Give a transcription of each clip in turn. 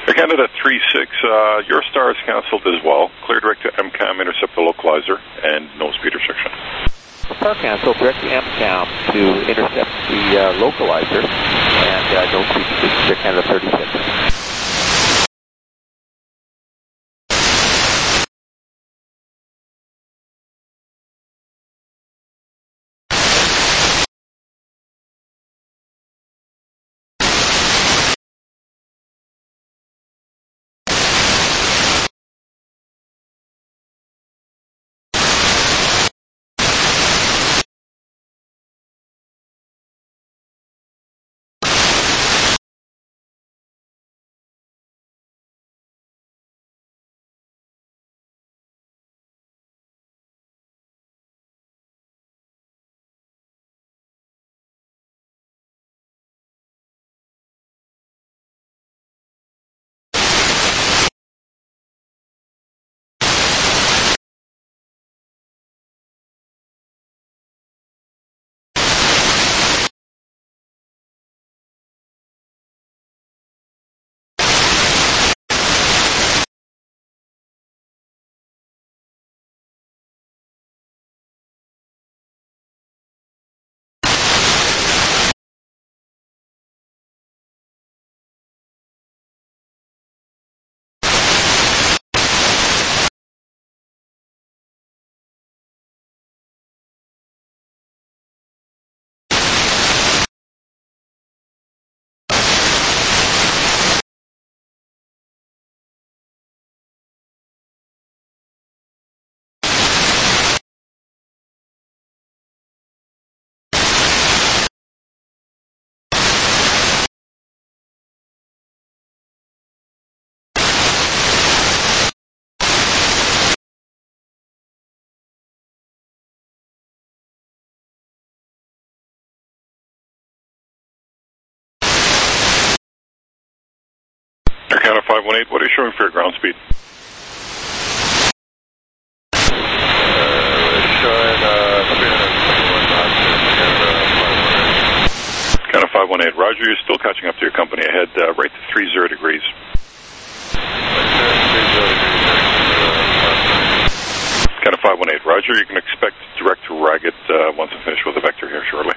Air Canada 36, your star is cancelled as well. Clear direct to MCAM, intercept the localizer, and no speed restriction. Star cancelled, direct to MCAM to intercept the localizer, and no speed restriction, Air Canada 36. Air Canada 518, what are you showing for your ground speed? Showing 321 knots. Canada 518, roger, you're still catching up to your company ahead, right to 30 degrees. Canada 518, roger, you can expect direct to Ragged once I'm finished with the vector here shortly.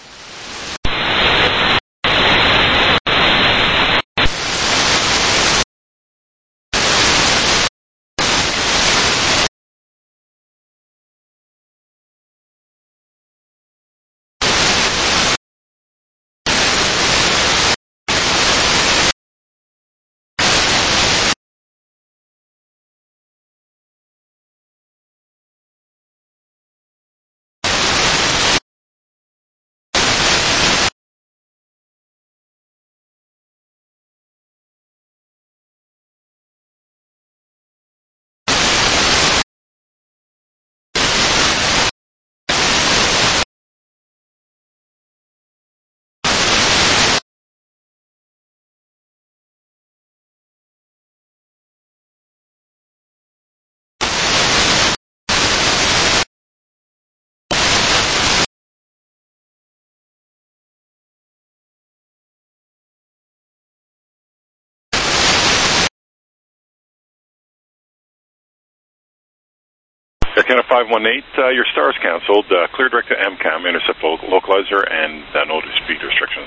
Air Canada 518, your star is cancelled. Clear direct to MCAM, intercept localizer, and no speed restrictions.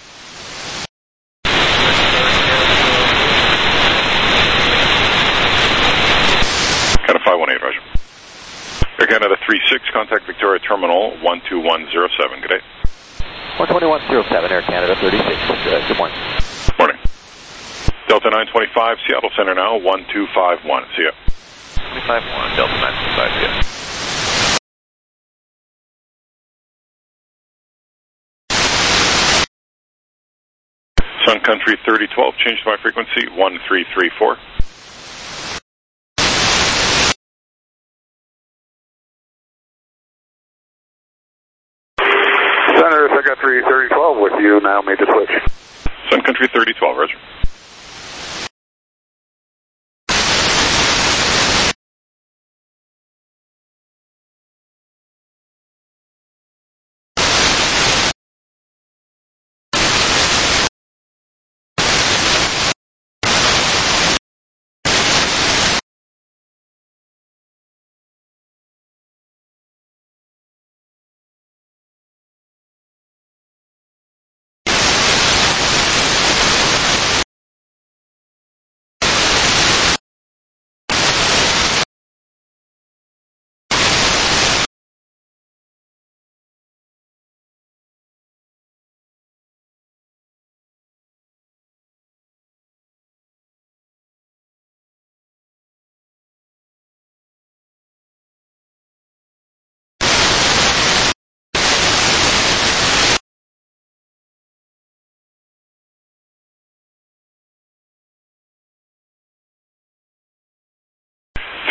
Canada 518, roger. Air Canada 36, contact Victoria Terminal 12107. Good day. 12107, Air Canada 36. Good morning. Morning. Delta 925, Seattle Center now, 1251. See ya. 251, Delta 925, yeah. Sun Country 3012, change my frequency, 1334. Center, Sun Country 3012 with you, now made the switch. Sun Country 3012, roger.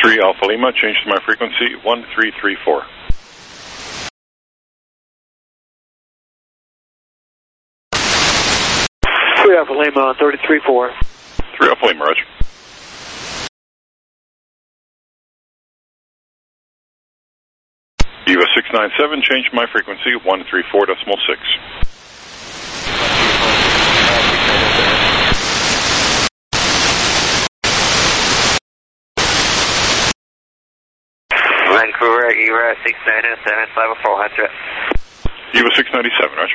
3 Alpha Lima, change to my frequency 1334. Alpha Lima, 33-4. 3 Alpha Lima, roger. Eva 697, change my frequency 134.6. Vancouver, Eva 697, 504, Eva 697, roger.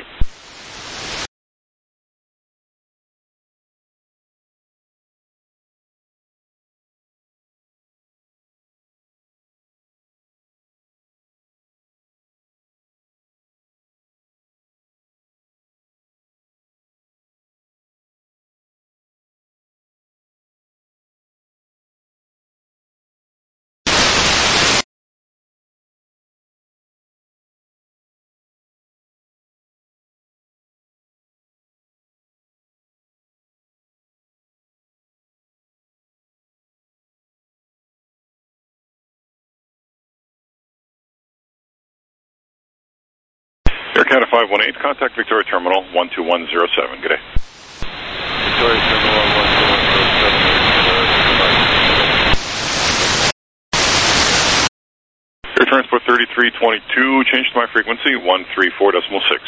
Air Canada 518, contact Victoria Terminal 12107. Good day. Victoria Terminal 12107. Air Transport 3322, change to my frequency 134.6.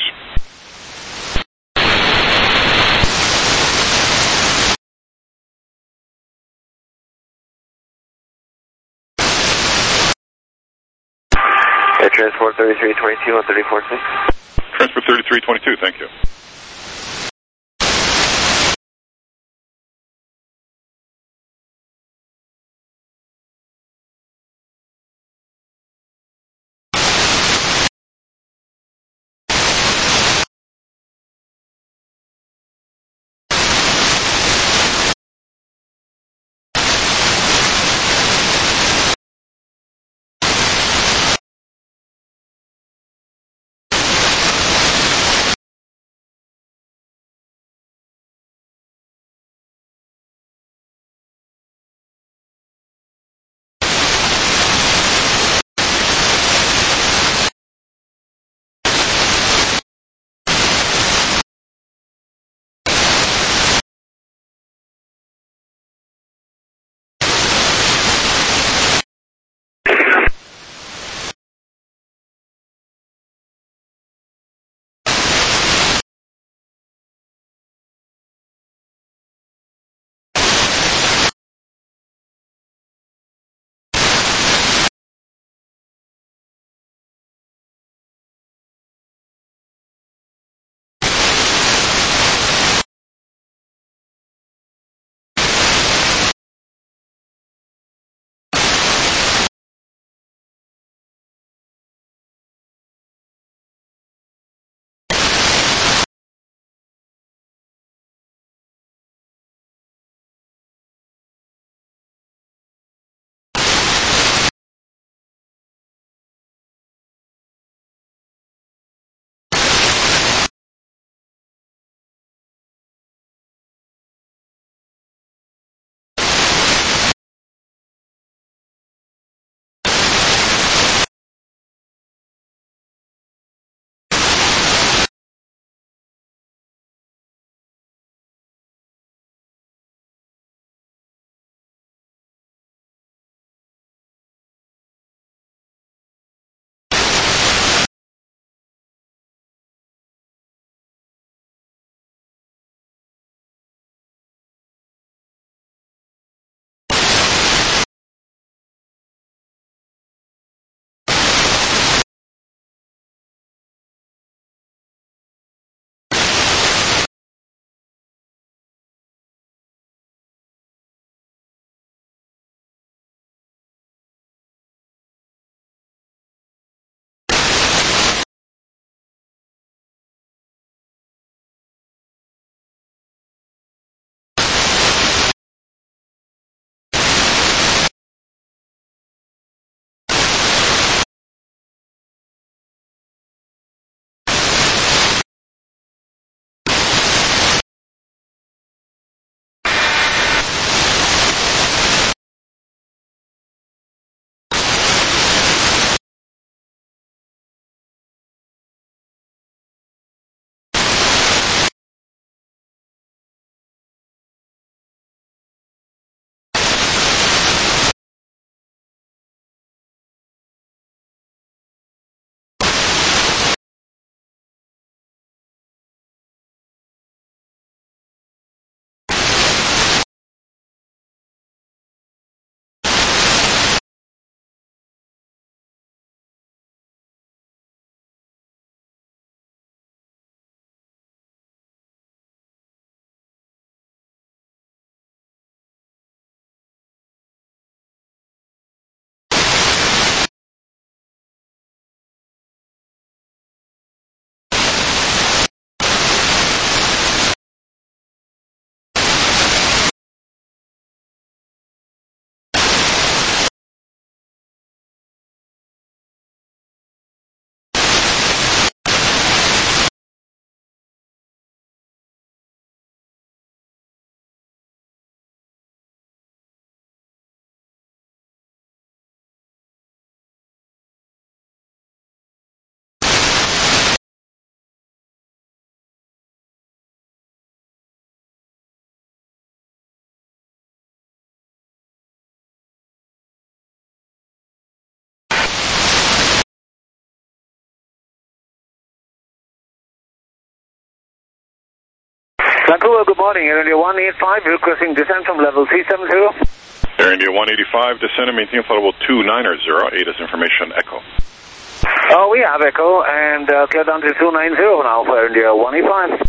Air Transport 3322 on 34.6. Transport 3322, thank you. Vancouver, good morning. Air India 185, requesting descent from level 370. Air India 185, descend and maintain flight level 290, ATIS information echo. We have echo, and clear down to 290 now for Air India 185.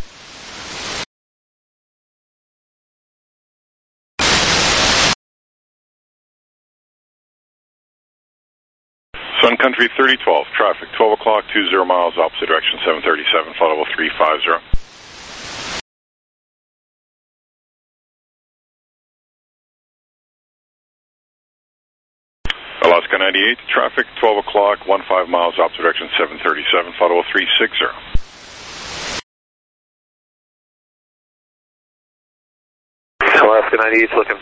Sun Country 3012, traffic 12 o'clock, 20 miles, opposite direction 737, flight level 350. Alaska 98, traffic 12 o'clock, 15 miles, opposite direction 737, flight level 360. Alaska 98 looking.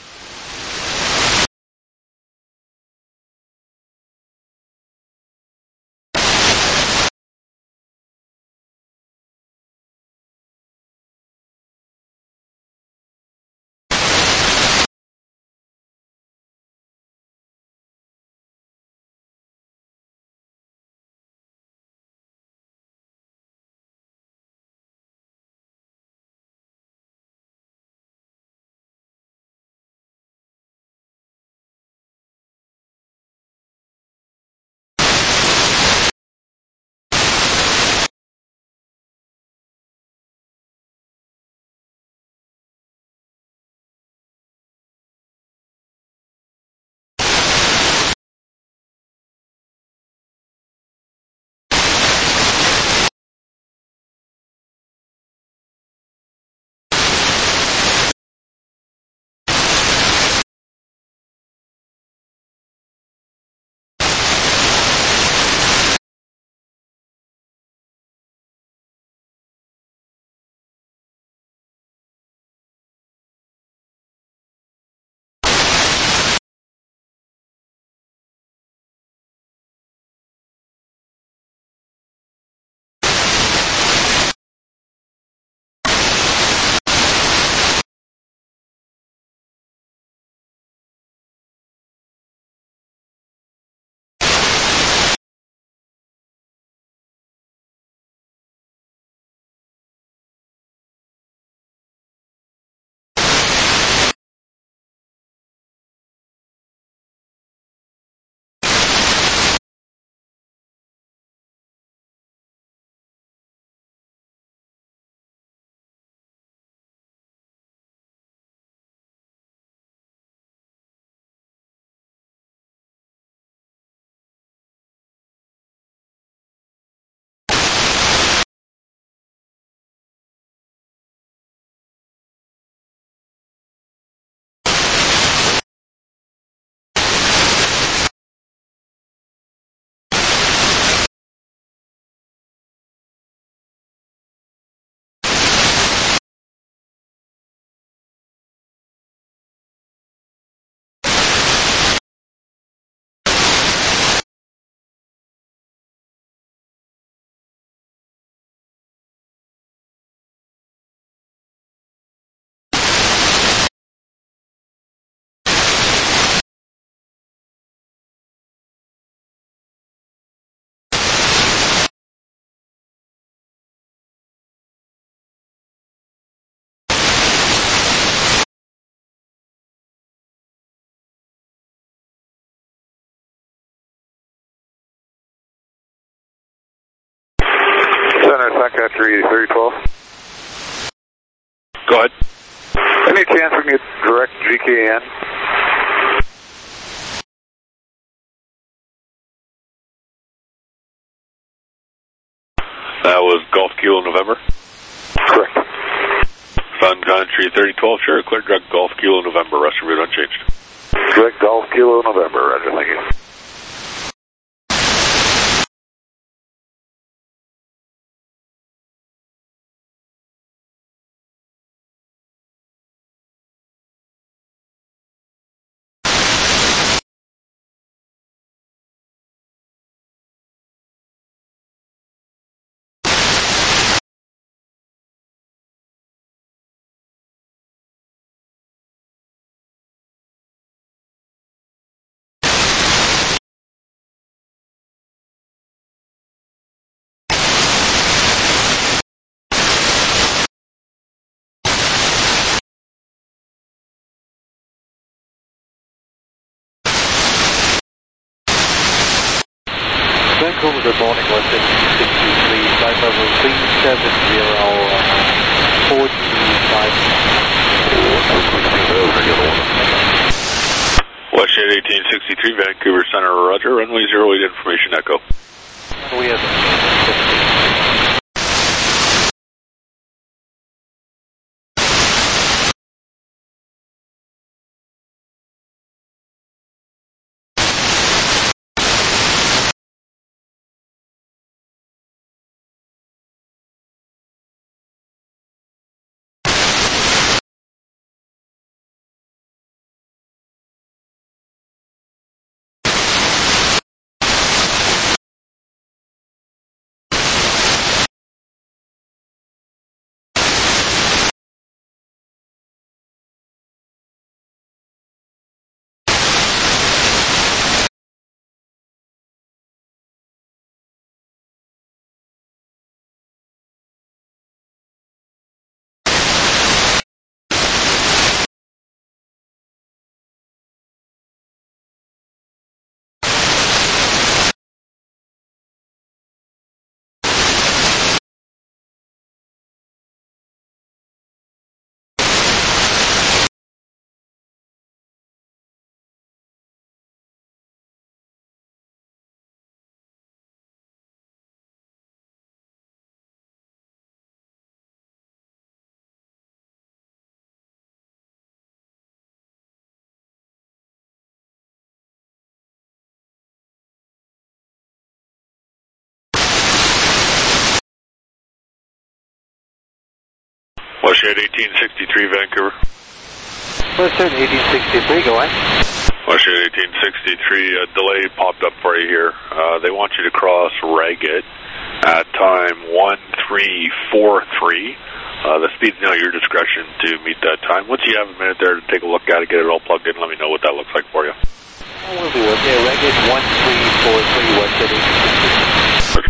Center, Sun Country 3012. Go ahead. Any chance we can get direct GKN? That was Golf Kilo November. Correct. Sun Country 3012, sure, clear direct Golf Kilo November, rest of it unchanged. Direct Golf Kilo November, roger, thank you. Vancouver, good morning, Western 63, flight level 370, 45. Westjet 1863, Vancouver Center, Roger. Runway 08 information echo. We have Westjet 1863, Vancouver. Western 1863, go on. Westjet 1863, a delay popped up for you here. They want you to cross Ragged at time 1343. The speed's now at your discretion to meet that time. Once you have a minute there to take a look at it, get it all plugged in, let me know what that looks like for you. We'll do it. Yeah, Ragged 1343, Westjet 1863.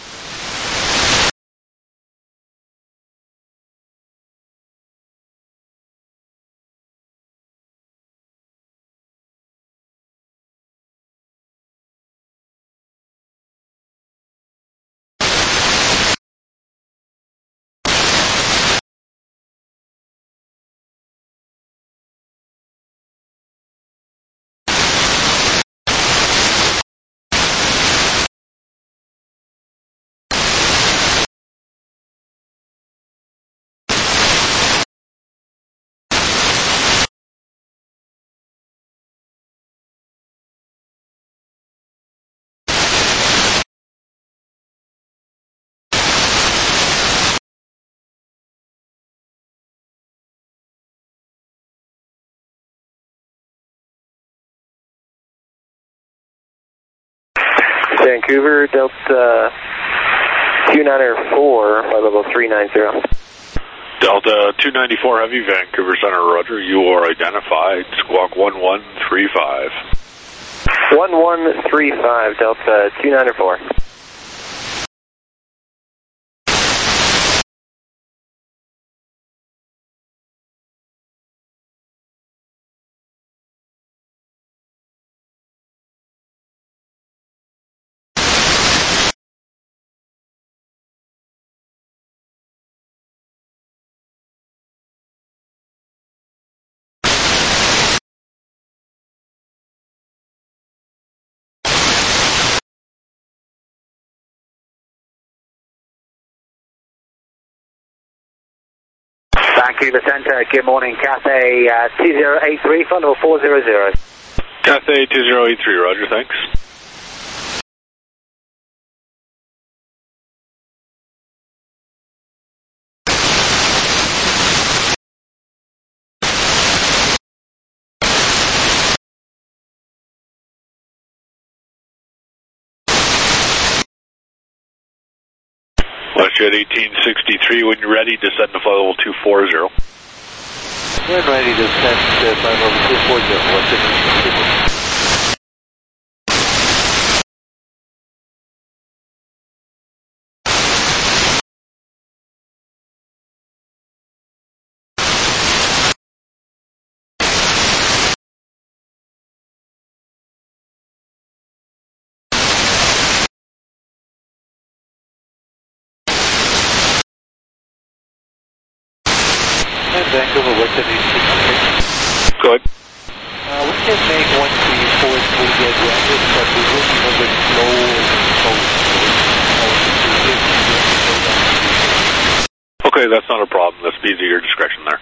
Vancouver, Delta 294, flight level 390. Delta 294 Heavy, Vancouver Center, Roger. You are identified. Squawk 1135. 1135, Delta 294. Vancouver Center, good morning, Cathay 2083, flight level 400. Cathay 2083, Roger, thanks. Westjet 1863, when you're ready, descend to flight level 240. When ready to send flight level 240, Western 1863. to the signal. Go ahead. We can make 134 fully dead rapid, but we will be a little bit slow over the coast. Okay, that's not a problem. The speeds at your discretion there.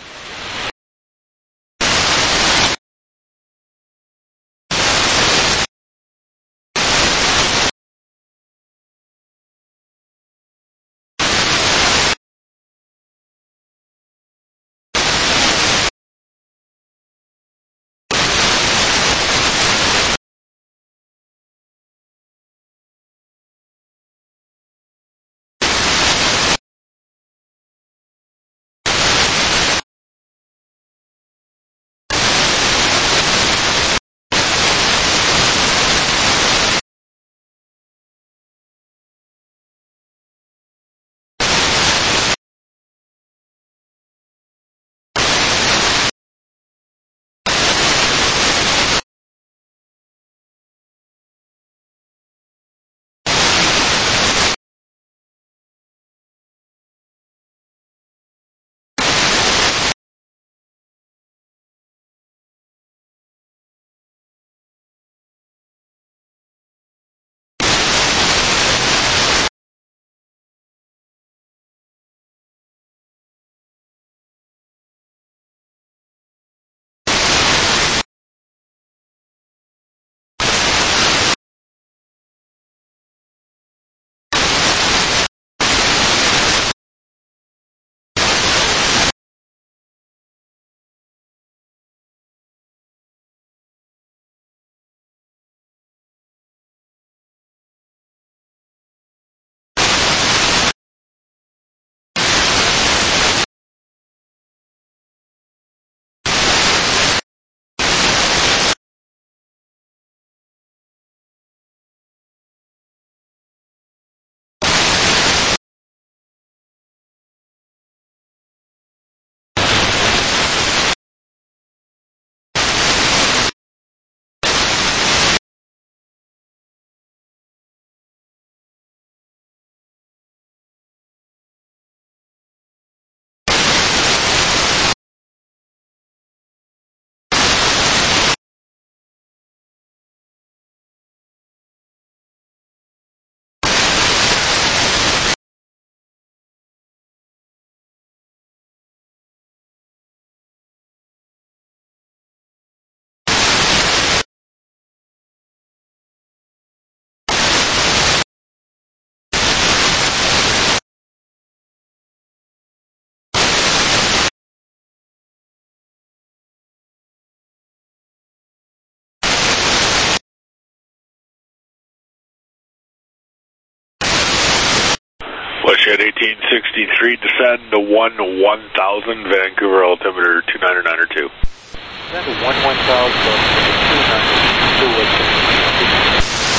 Westshed 1863, descend to 1000, Vancouver, altimeter 299 Descend to 11000, 292.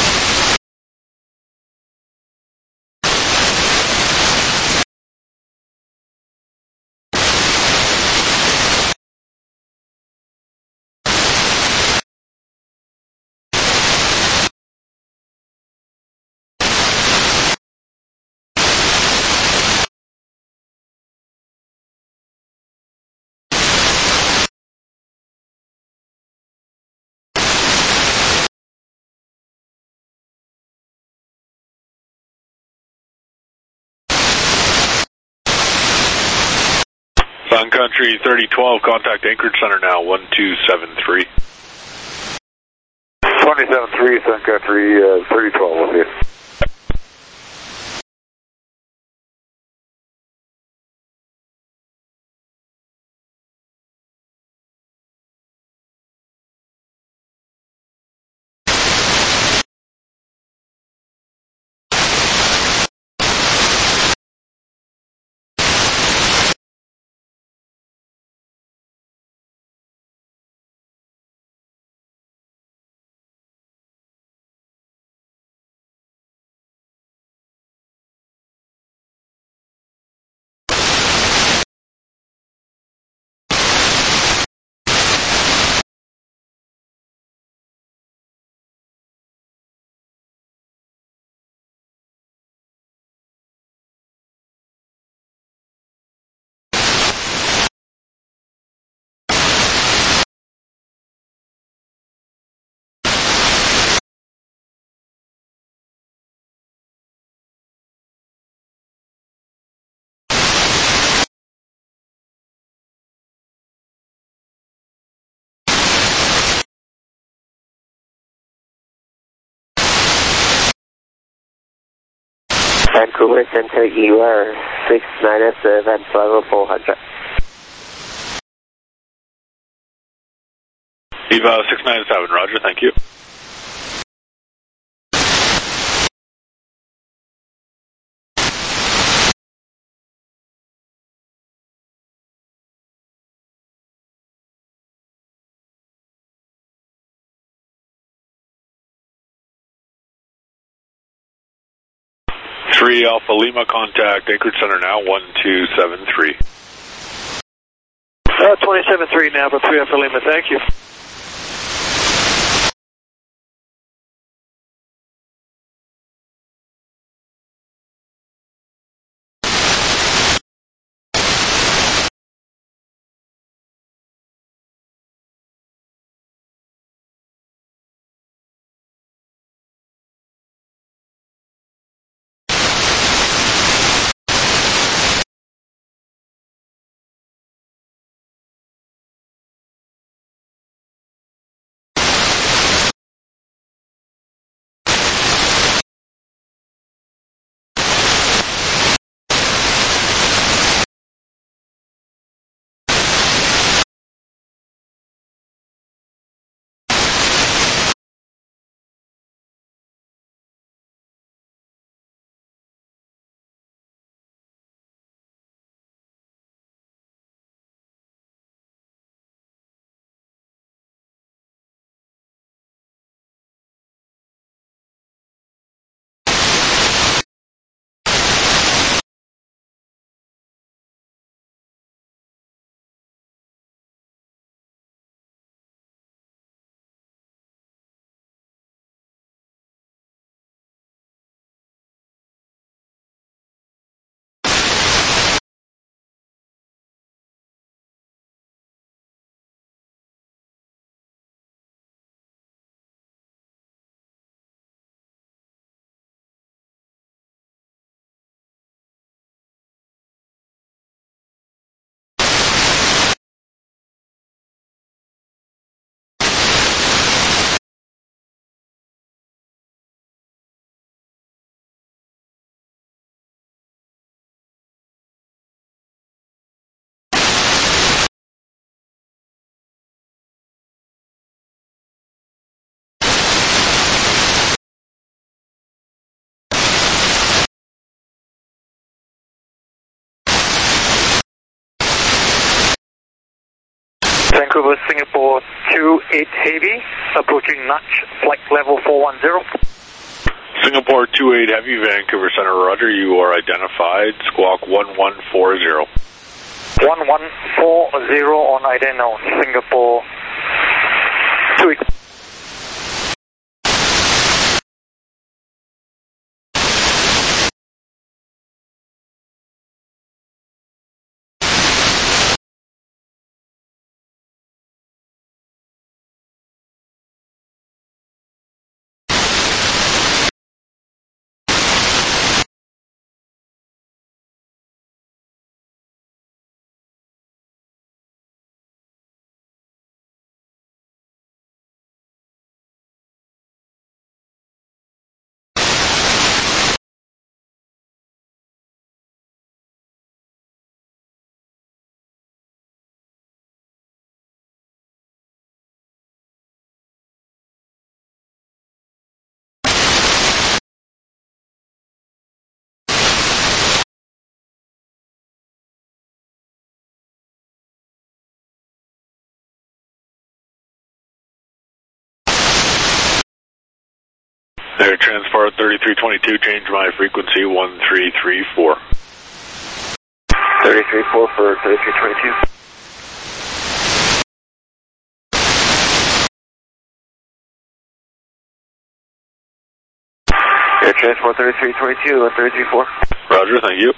Sun Country 3012, contact Anchorage Center now, 1273. 27-3, Sun Country 3012 with you. Vancouver Center, EUR 697, level 400. Eva 697, roger, thank you. Three Alpha Lima, contact Anchorage Center now, 1273. 27-3 now for 3 Alpha Lima, thank you. Vancouver, Singapore 28 Heavy, approaching Notch, flight level 410. Singapore 28 Heavy, Vancouver Center, roger, you are identified, squawk 1140. 1140 on ID known, Singapore 28. Air Transport 3322, change my frequency 1334. 334 for 3322. Air Transport 3322, 1334. Roger, thank you.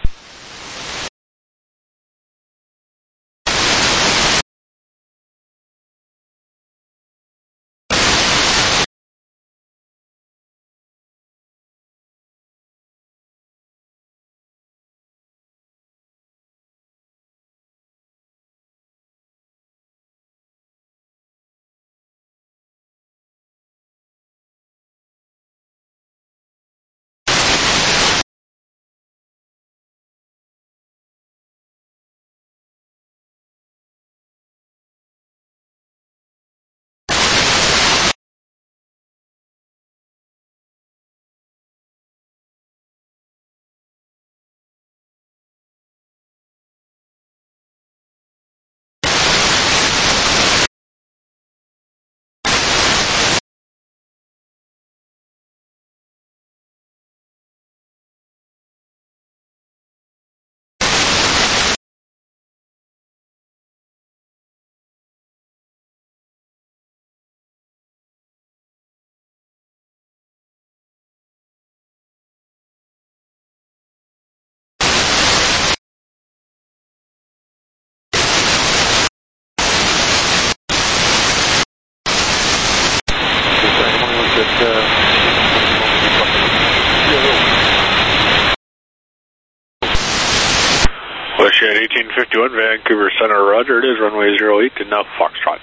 Washington 1851, Vancouver Center, roger. It is runway 08 and now Foxtrot.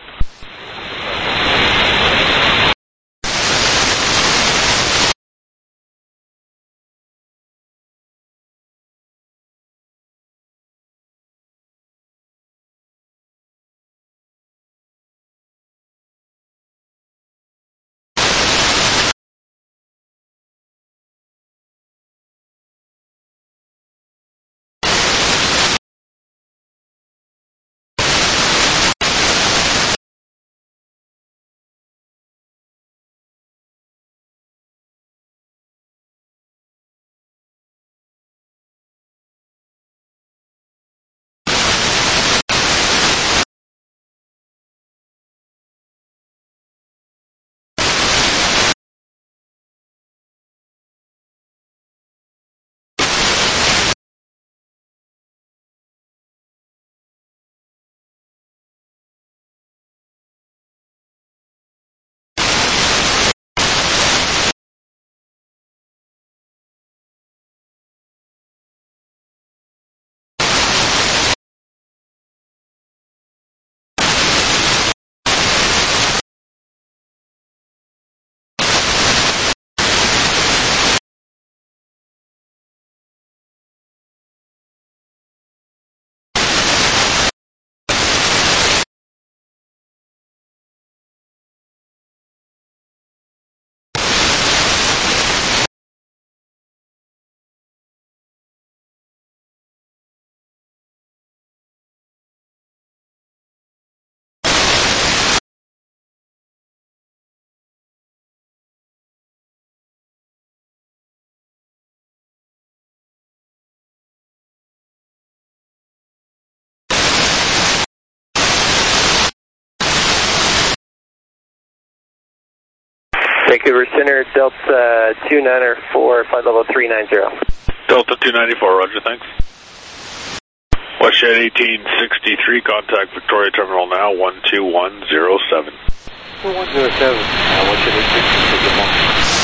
Vancouver Center, Delta 294, flight level 390. Delta 294, roger, thanks. Washington 1863, contact Victoria Terminal now, 12107. 107, Washington 1863.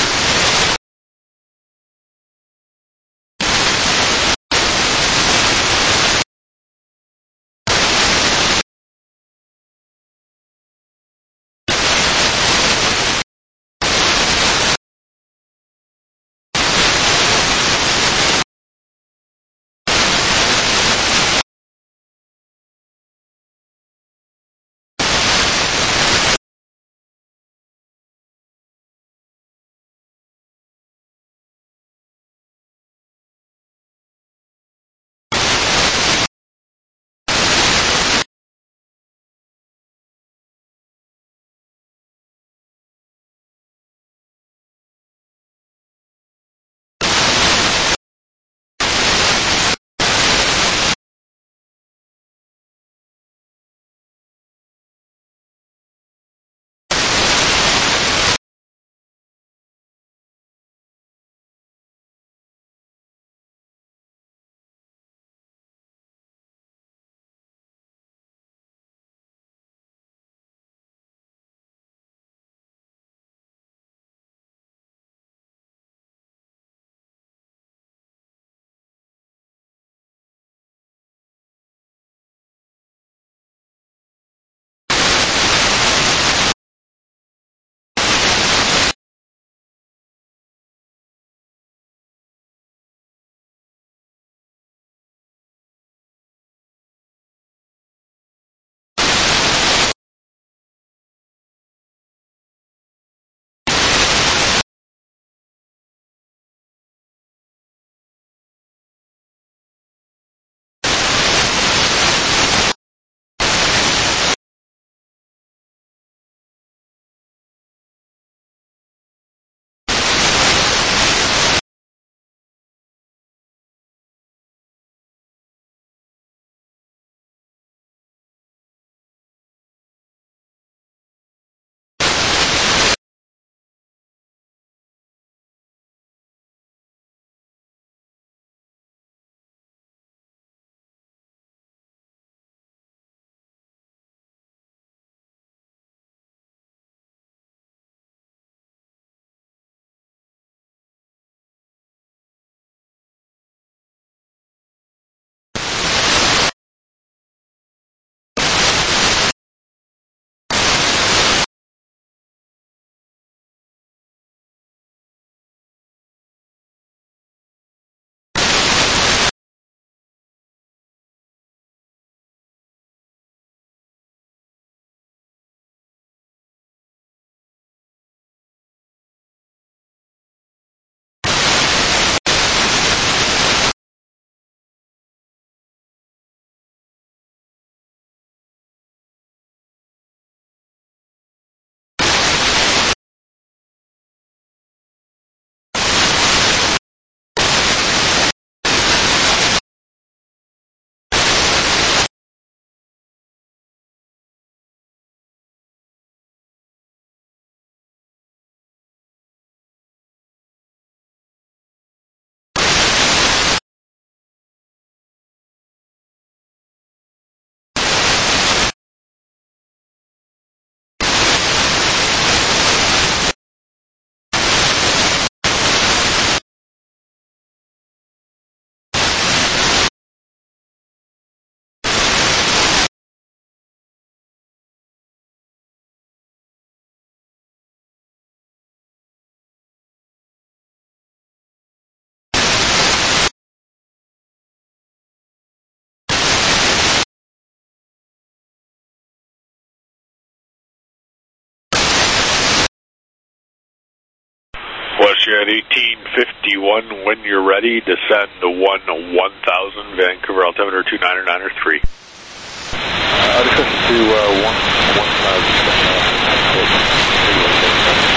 at 1851, when you're ready, descend to 1000, Vancouver altimeter 299er3. I'll descend to 1,000.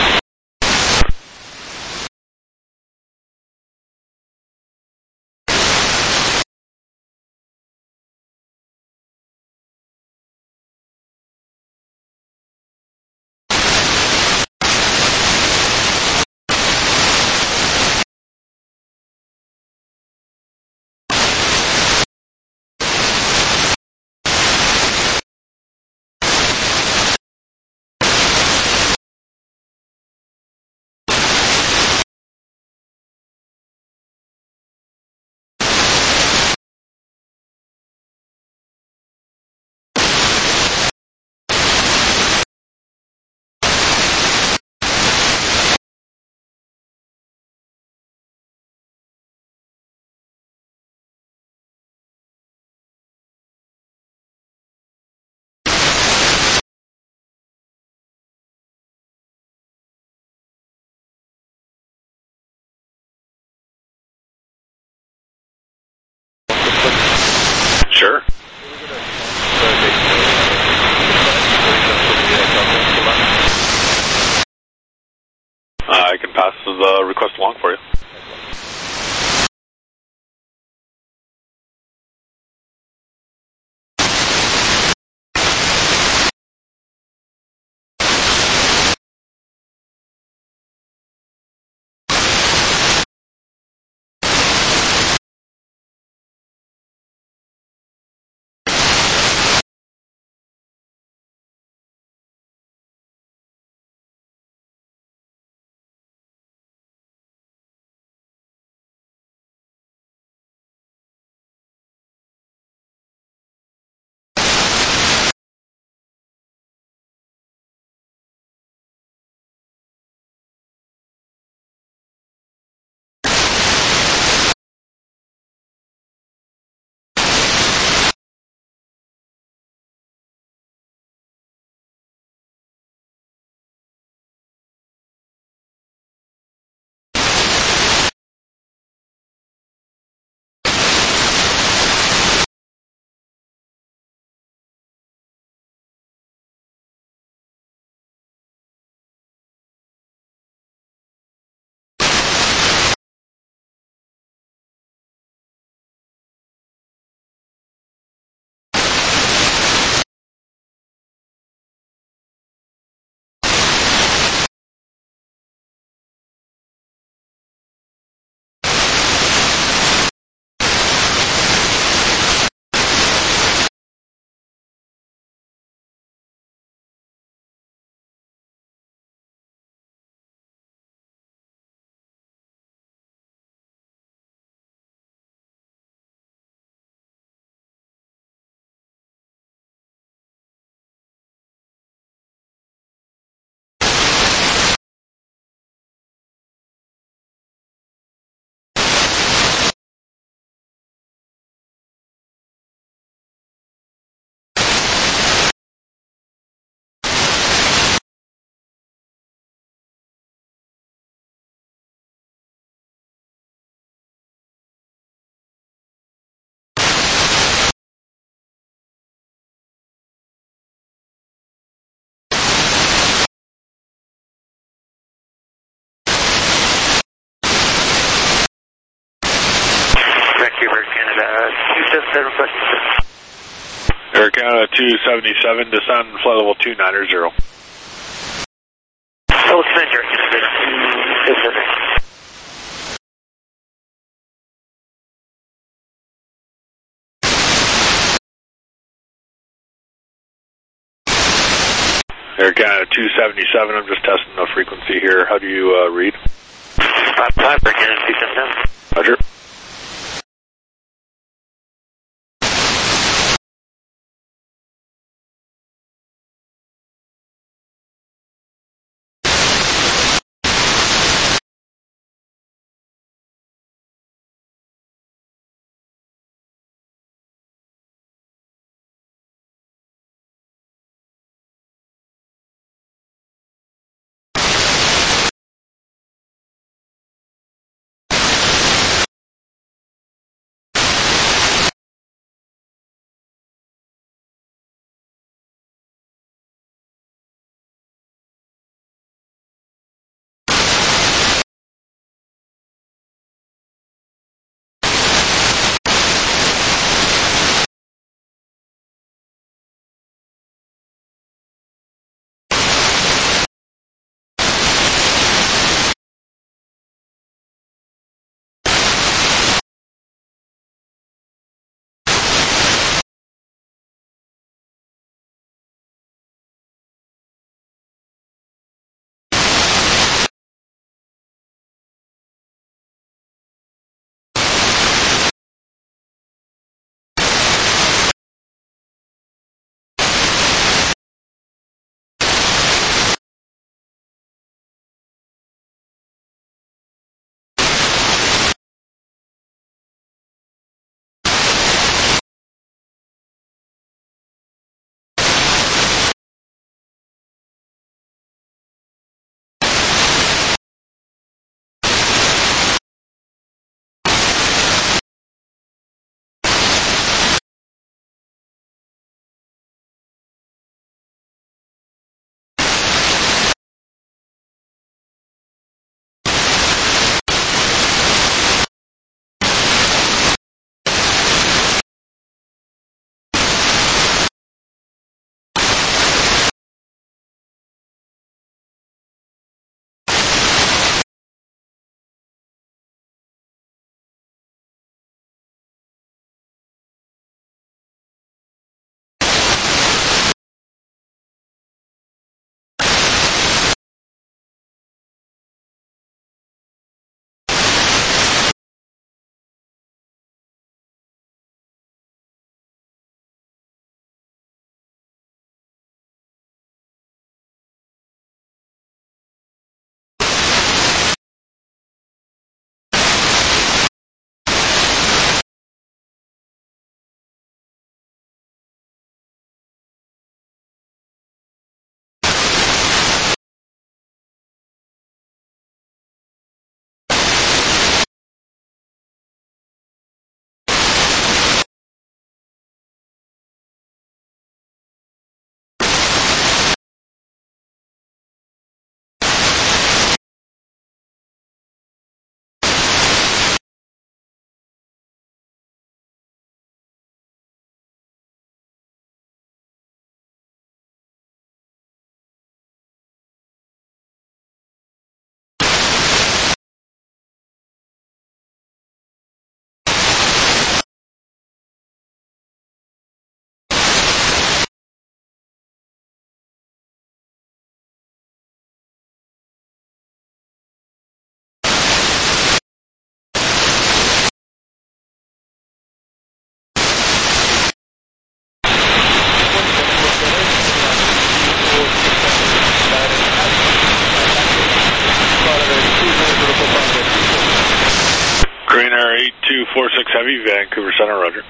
Sure. I can pass the request along for you. Vancouver, Canada, 277 requesting. Air Canada 277, descend flight level 290. Oh, send Air Canada 277. Air Canada 277, I'm just testing the frequency here. How do you read? 55, Air Canada 277. Roger. Green Air 8246 Heavy, Vancouver Center, roger.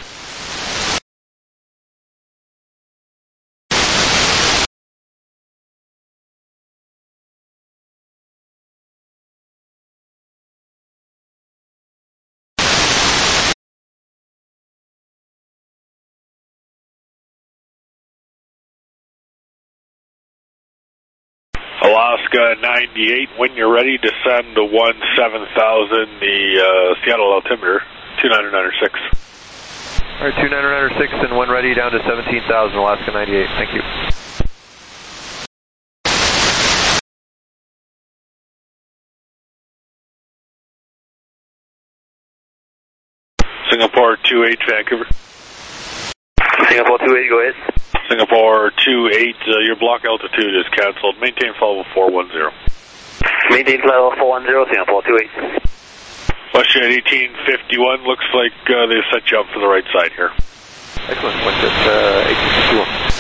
Alaska 98, when you're ready, descend to 17,000, the Seattle altimeter, 29906. All right, 29906, and when ready, down to 17,000, Alaska 98. Thank you. Singapore 28, Vancouver. Singapore 28, go ahead. Singapore 28, your block altitude is canceled. Maintain flight level 410. Maintain flight level 410, Singapore 28. WestJet 1851, looks like they've set you up for the right side here. Excellent. WestJet 1851.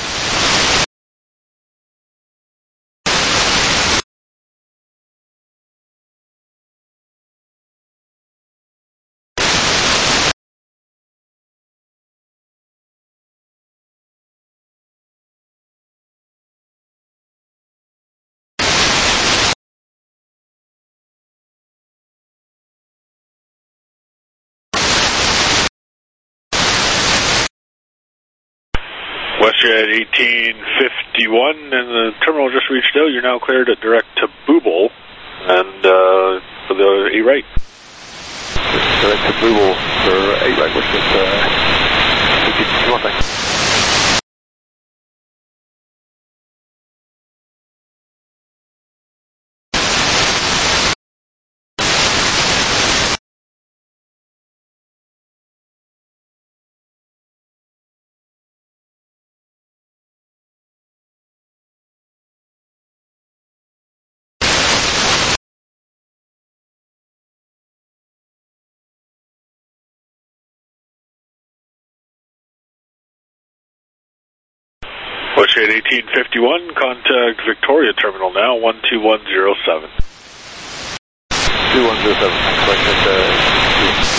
WestJet 1851, and the terminal just reached out. You're now cleared at direct to Booble, and for the A right. Direct to Booble for A right, WestJet 1851, thanks. WestJet 1851, contact Victoria Terminal now, 12107. 2107, thanks, WestJet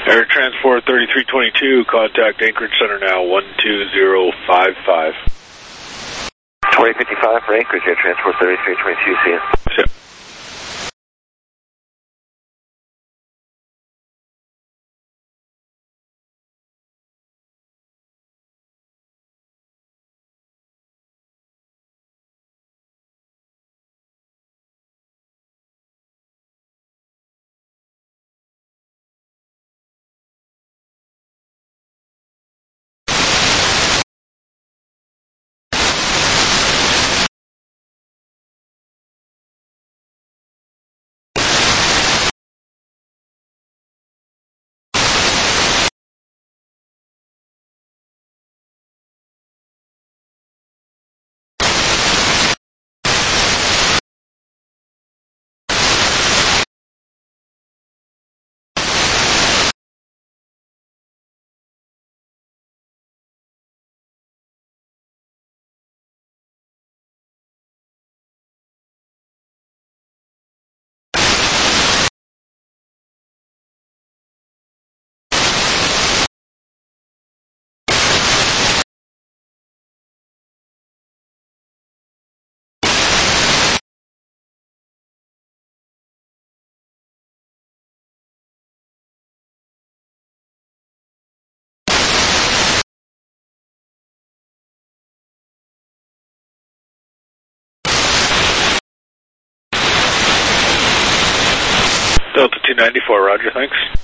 Air Transport 3322, contact Anchorage Center now, 12055. 2055 for Anchorage, Air Transport 3322, see ya. Yeah. Delta 294, roger, thanks.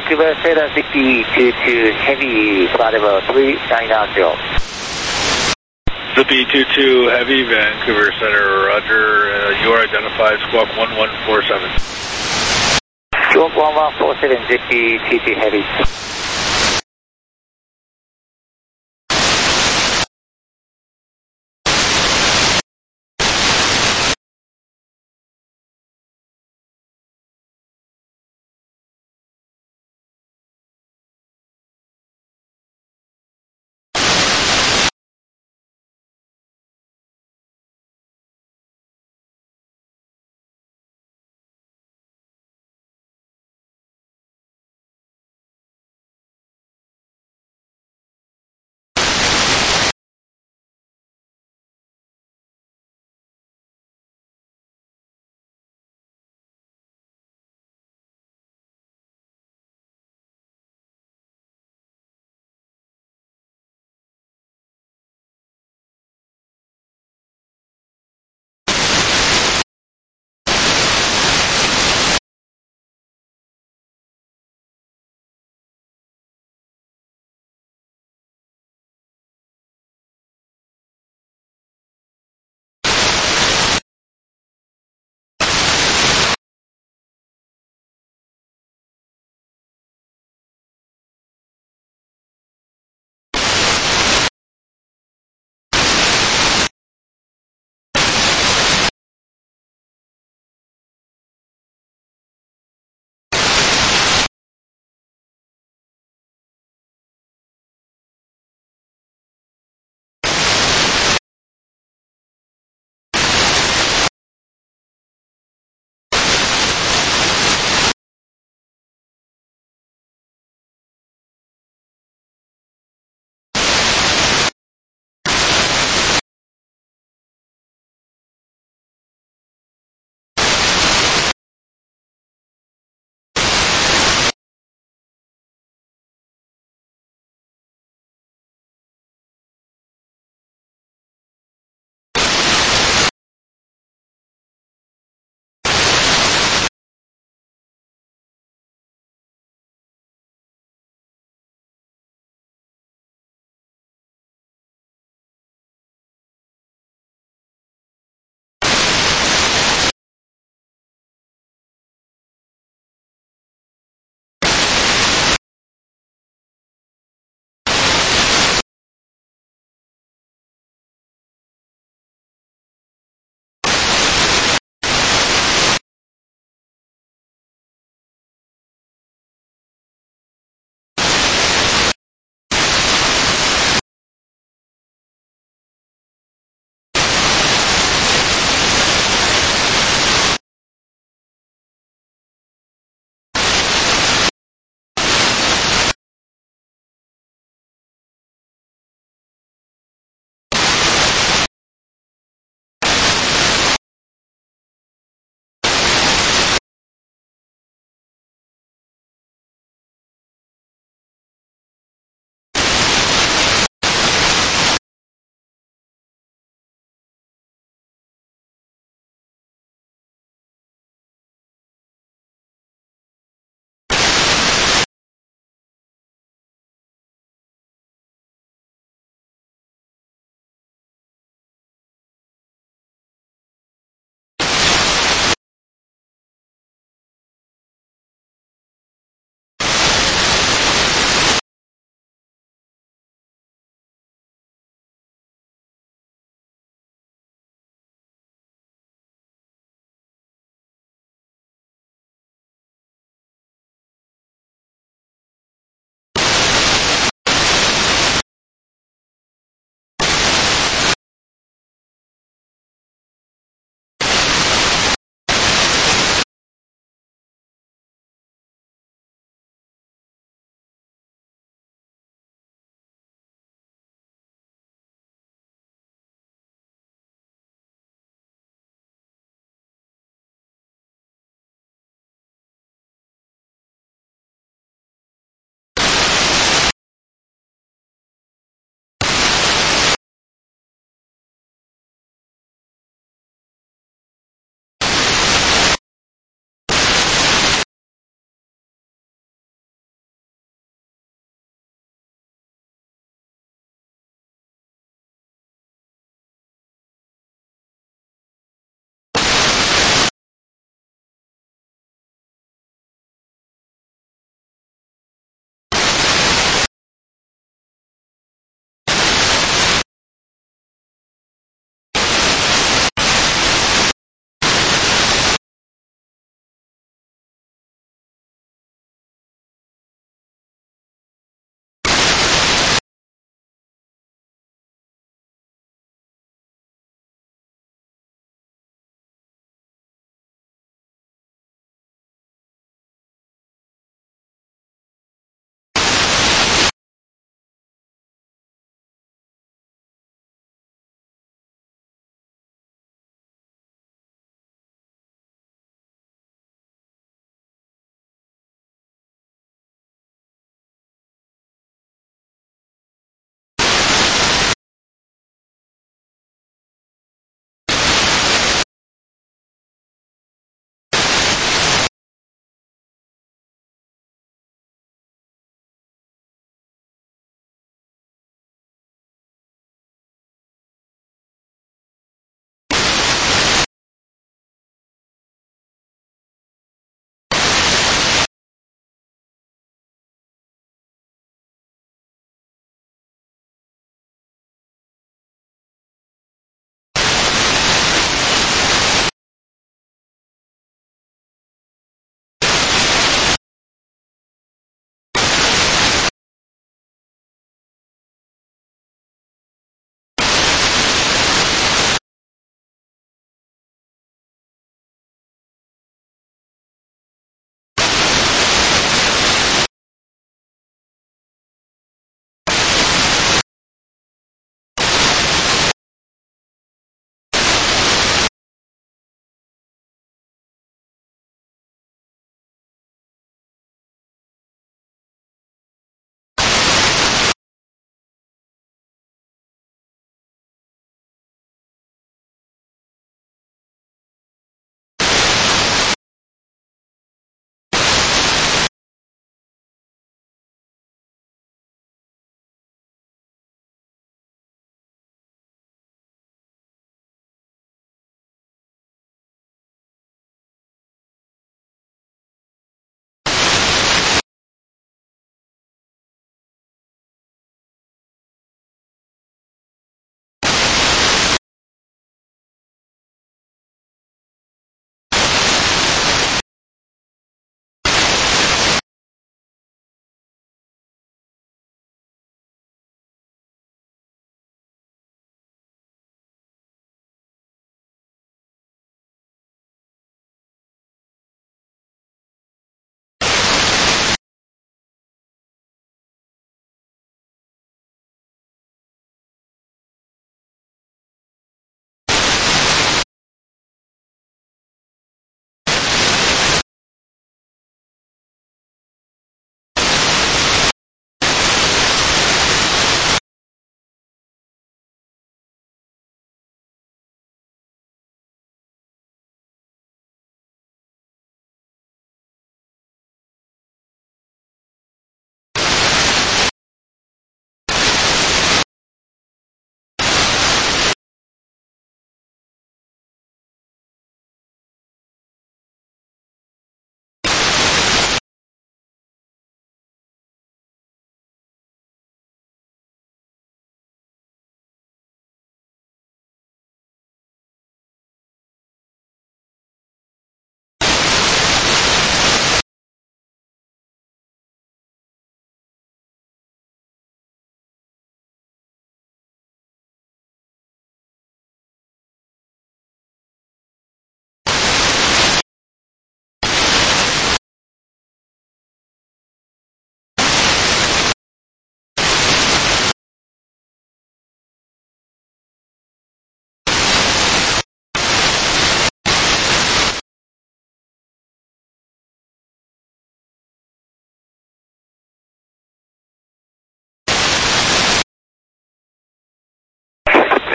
Vancouver Center Zippy 22 Heavy, flight level 390. Zippy 22 Heavy, Vancouver Center, roger. You are identified, squawk 1147. Squawk 1147, Zippy 22 Heavy.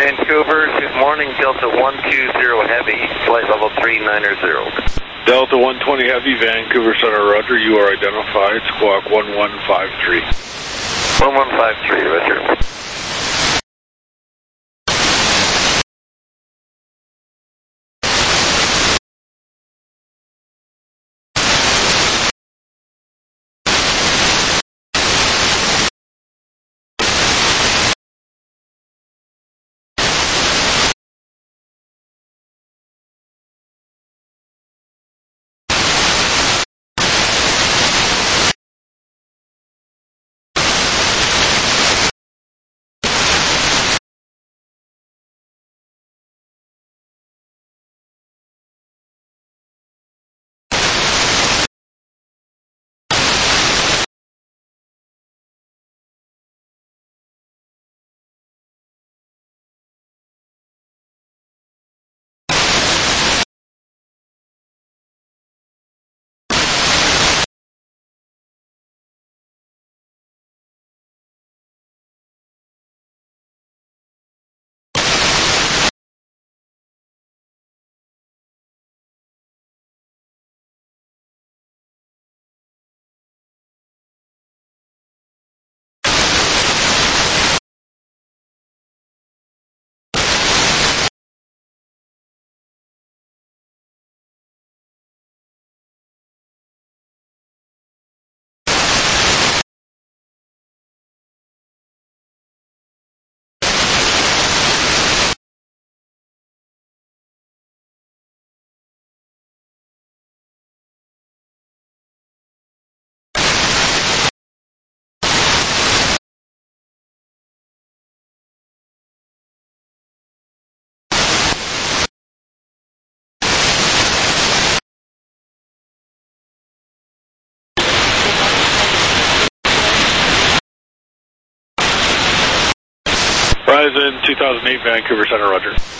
Vancouver, good morning, Delta 120 Heavy, flight level 39er0. Delta 120 Heavy, Vancouver Center, roger. You are identified. Squawk 1153. 1153, roger. Horizon 2008, Vancouver Center, roger.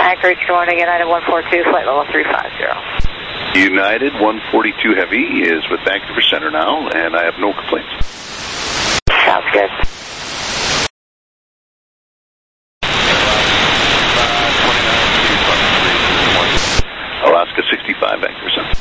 Anchorage, good morning, United 142, flight level 350. United 142 Heavy is with Vancouver Center now, and I have no complaints. Sounds good. Alaska 65, Vancouver Center.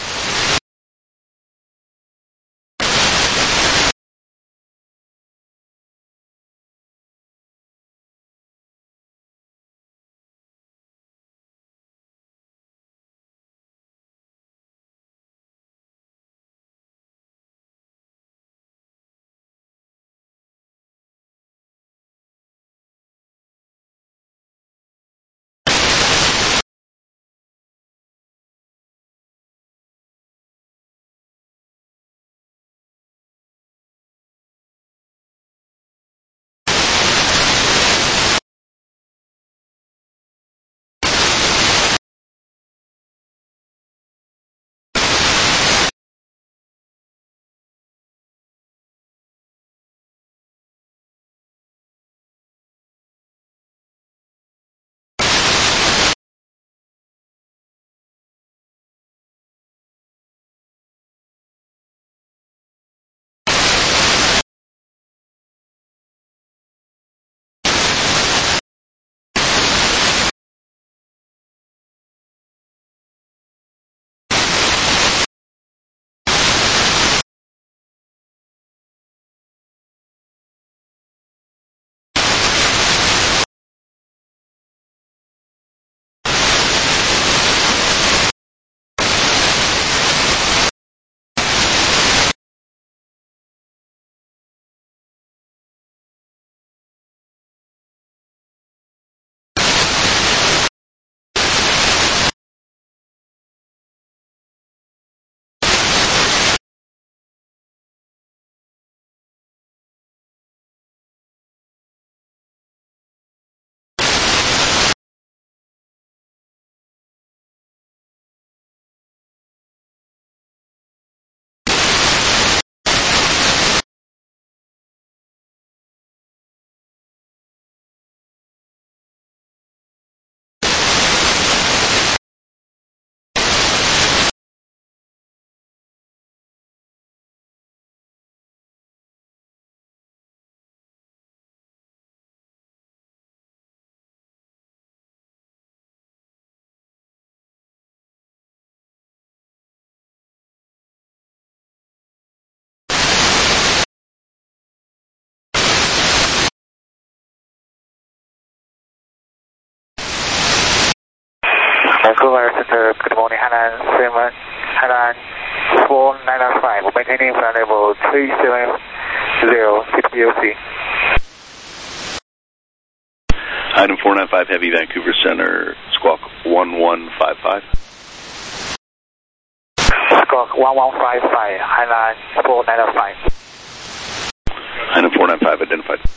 Vancouver Center, good morning, Hainan 4995, maintaining flight level 370, CPOC. Item 495 Heavy, Vancouver Center, squawk 1155. Squawk 1155, Hainan 4995. Item 495 identified.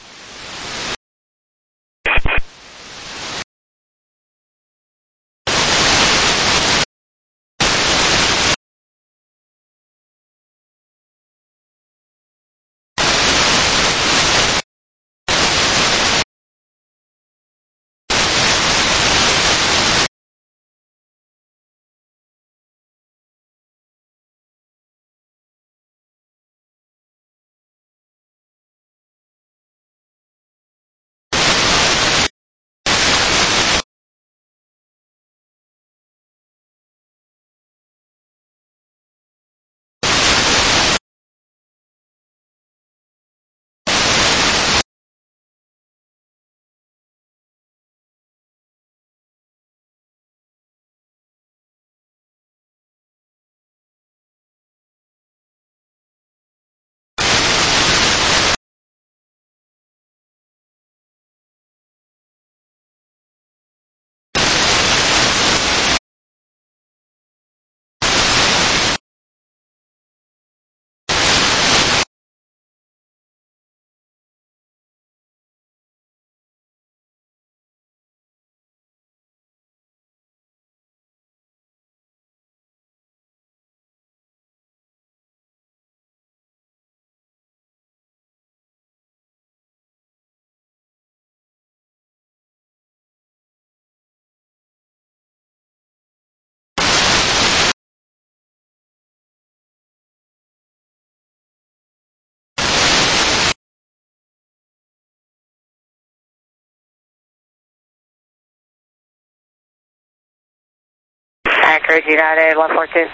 Courage United 142.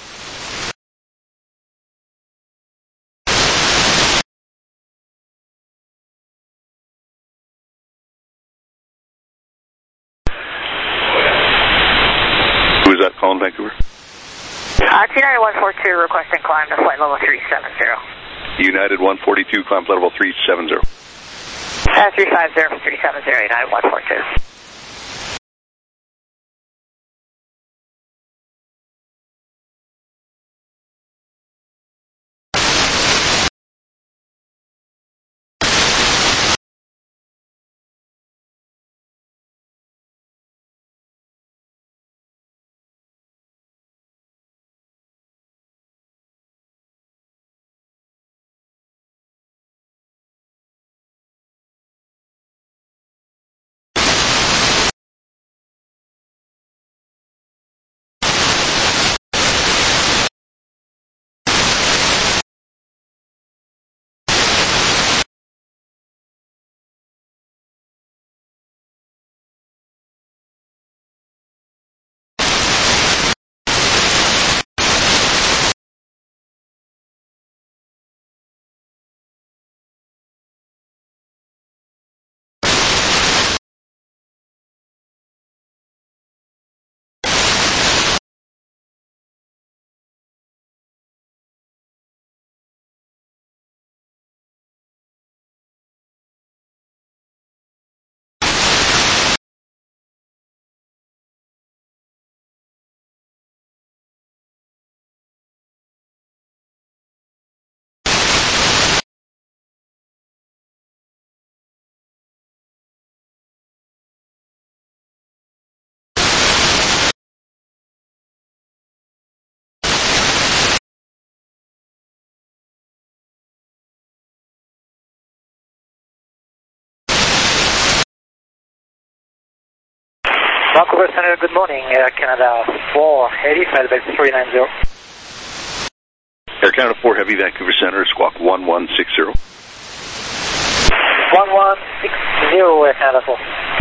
Who is that calling Vancouver? United 142 requesting climb to flight level 370. United 142, climb flight level 370. 350 from 370, United 142. Vancouver Center, good morning. Air Canada 480, flight level 390. Air Canada 4 Heavy, Vancouver Center, squawk 1160. 1160, Air Canada 4.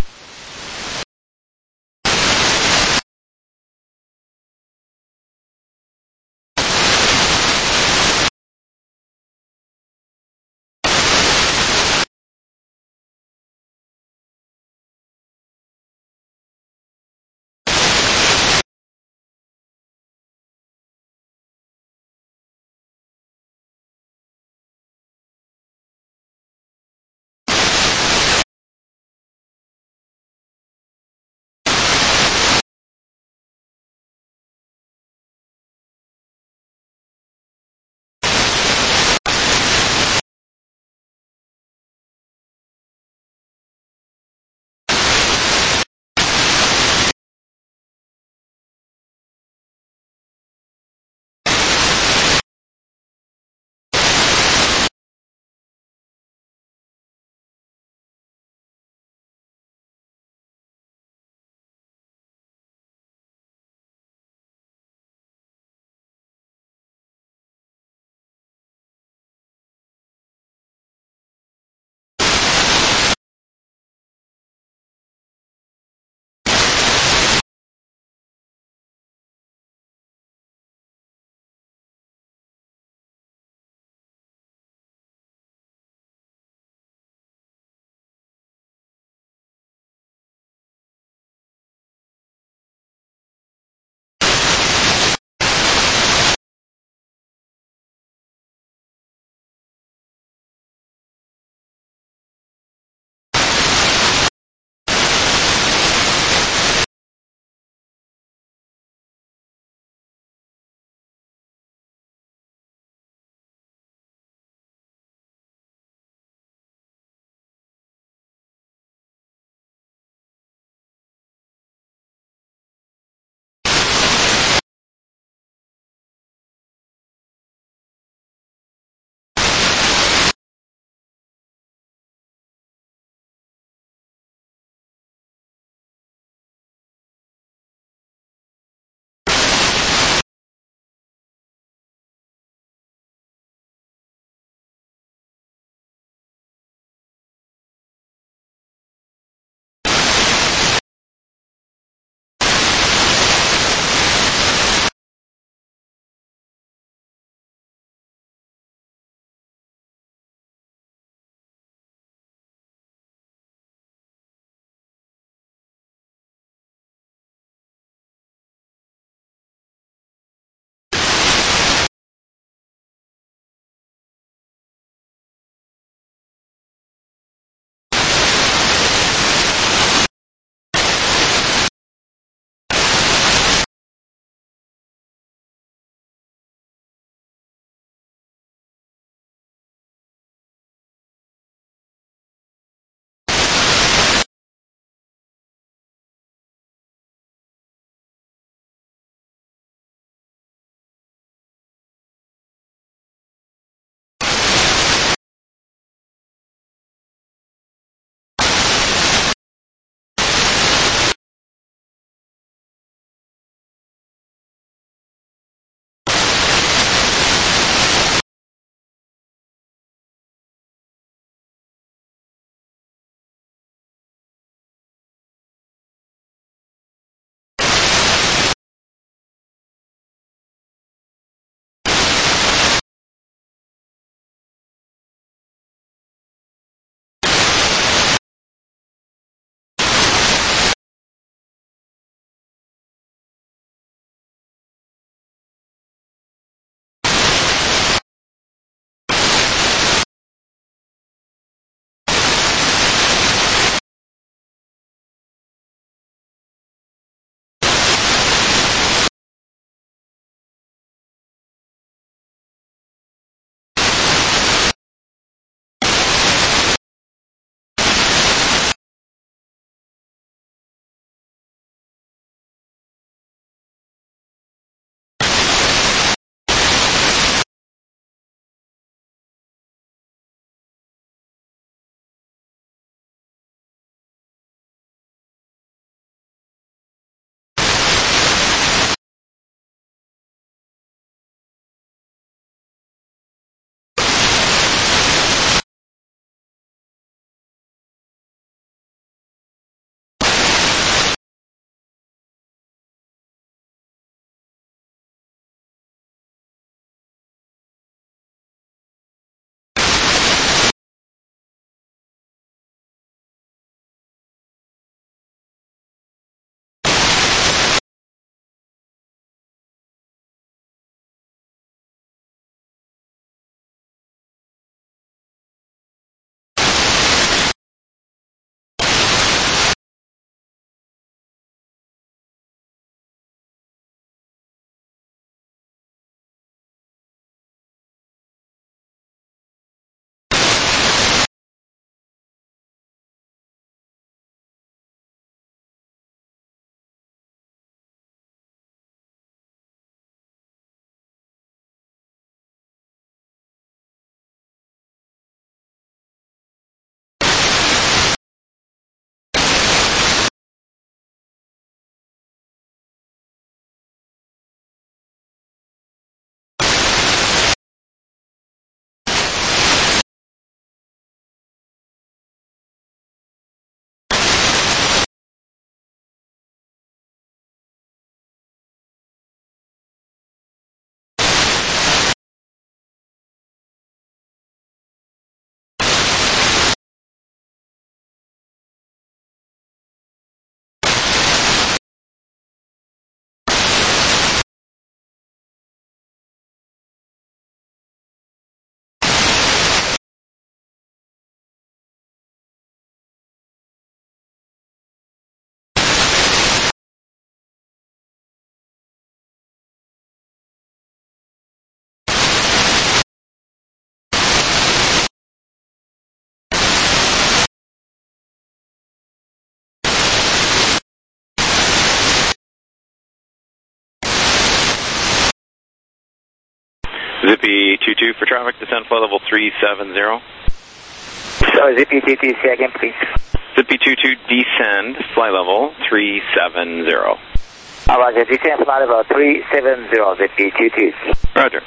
Zippy 22 for traffic, descend flight level 370. Sorry, Zippy 22, say again, please. Zippy 22, descend flight level 370. Roger, descend flight level 370, Zippy 22. Roger.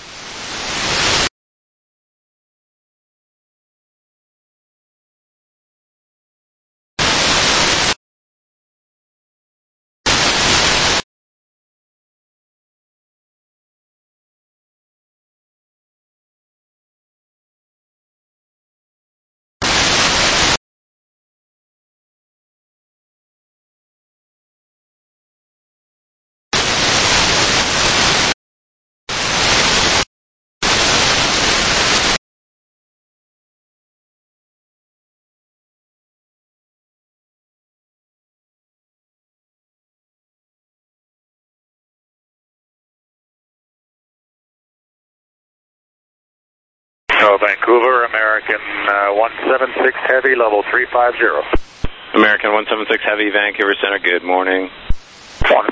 Vancouver, American 176 Heavy, level 350. American 176 Heavy, Vancouver Center, good morning. Morning.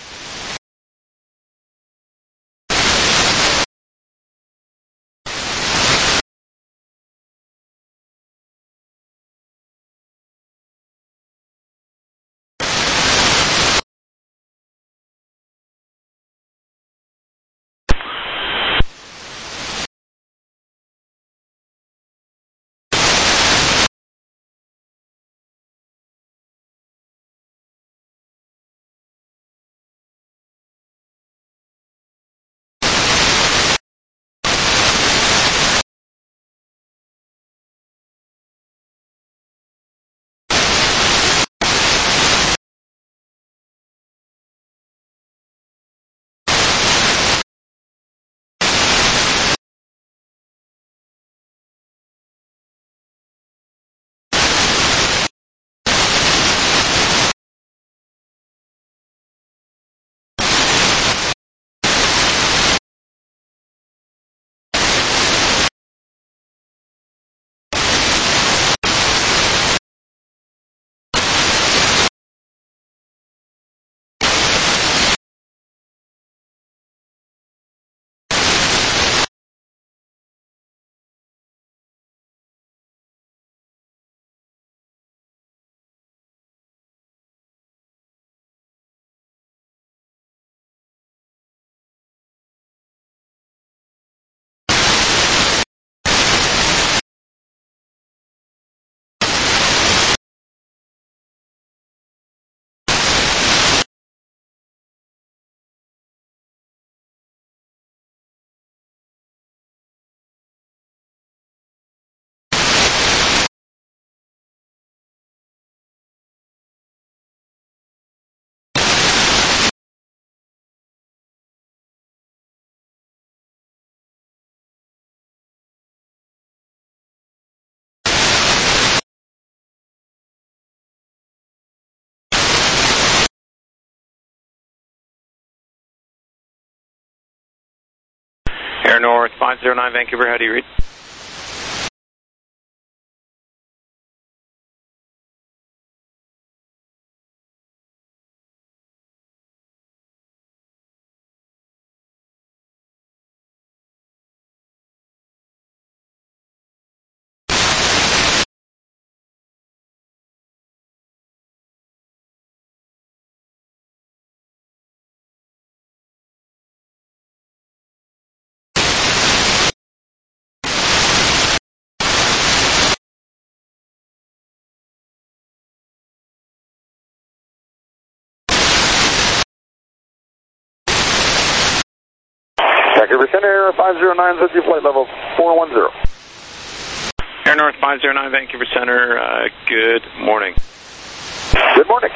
Air North 509 Vancouver, how do you read? Vancouver Center, 509, Zippy flight level 410. Air North 509 Vancouver Center, good morning. Good morning.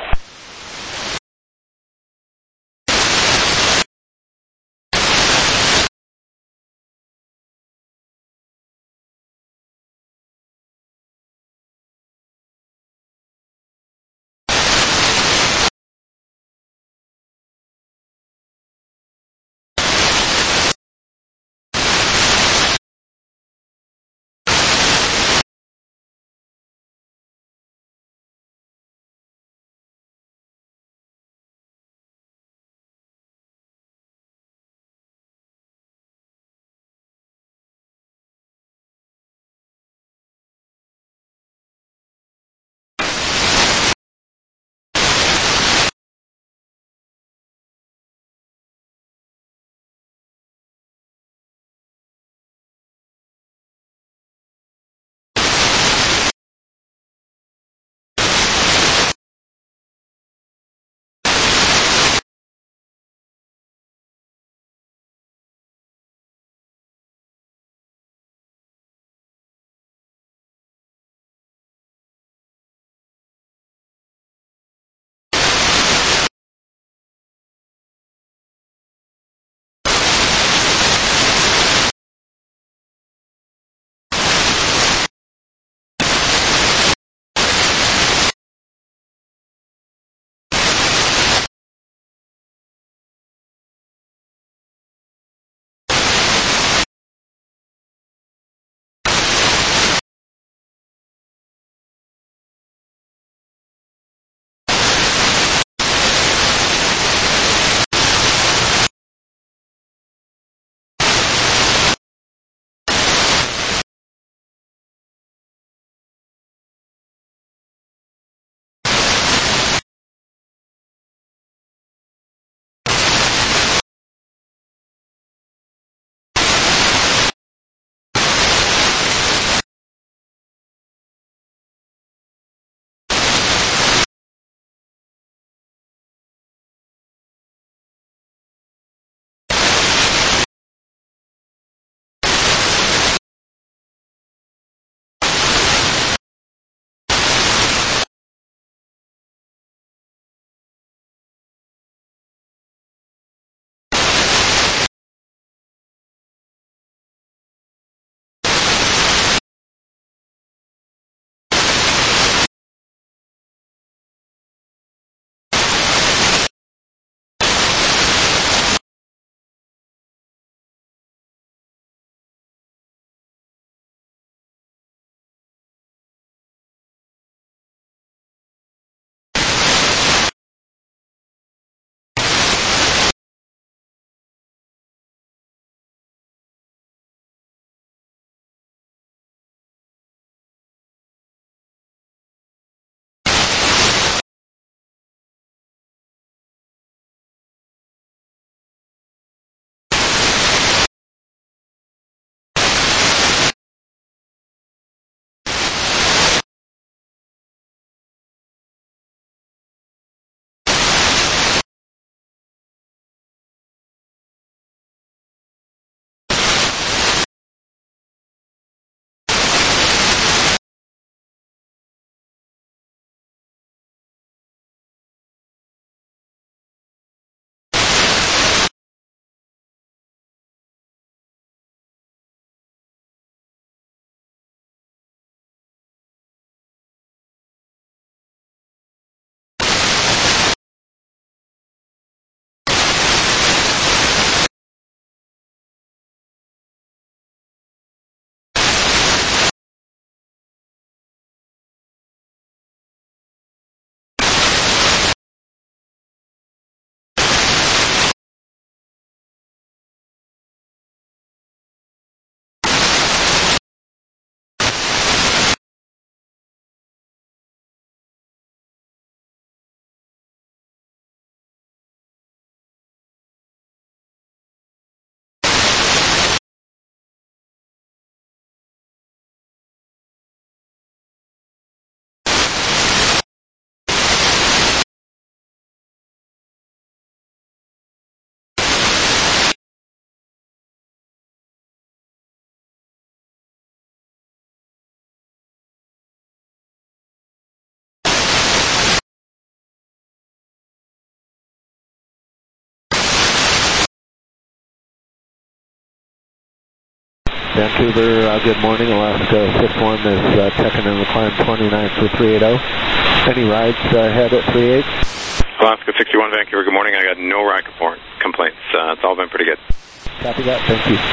Vancouver, good morning. Alaska 6-1 is checking in the climb 29 for 380. Any rides ahead at 38? Alaska 61, Vancouver, good morning. I got no ride complaints. It's all been pretty good. Copy that. Thank you.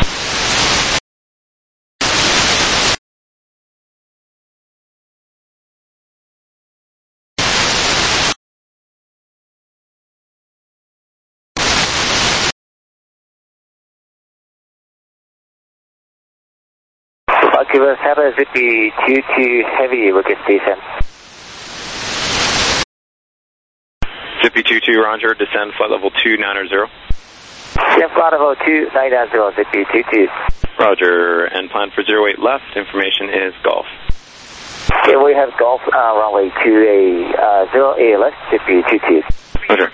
Vancouver, Sierra Zippy 22 Heavy, Wicked Station. Zippy 22, Roger, descend flight level 290. Descend flight level 290, Zippy 22. Roger, and plan for 08 left, information is Golf. Okay, we have Golf, runway 2A, 0A left, Zippy 22. Roger.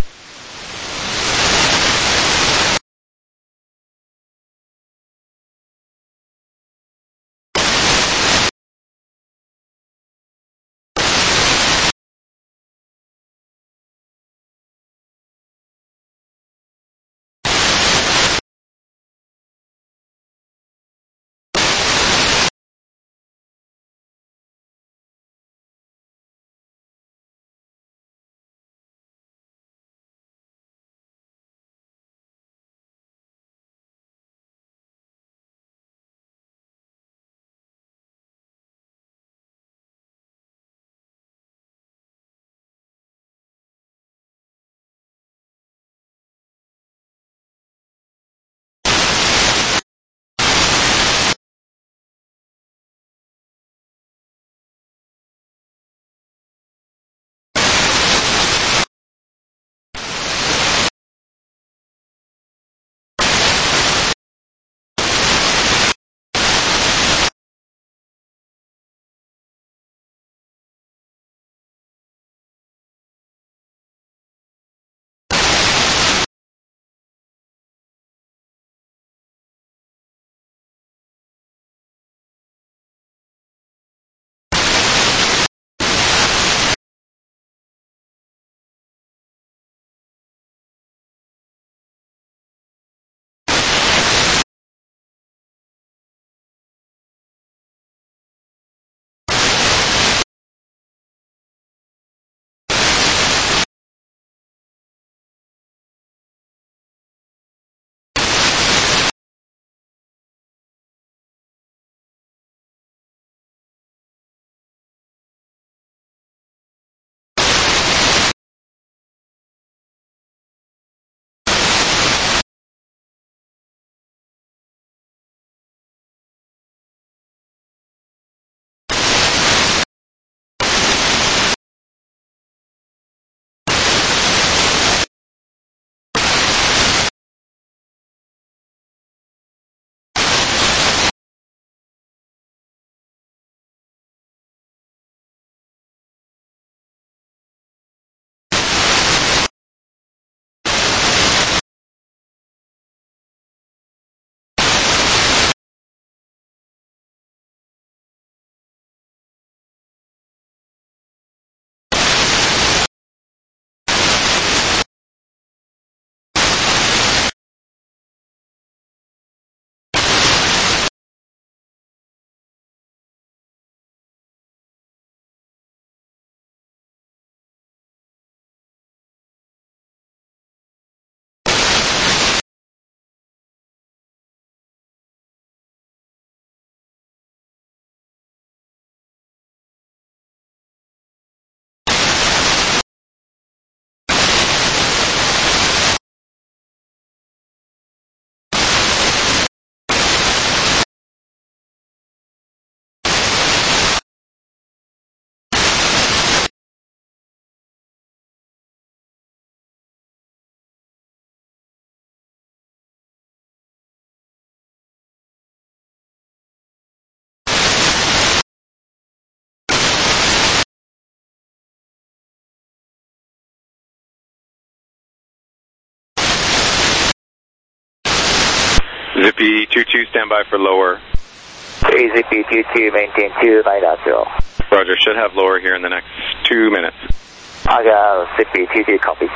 Zippy 22, stand by for lower. Hey, Zippy 22, maintain 290. Roger, should have lower here in the next 2 minutes. I got Zippy 22, copy.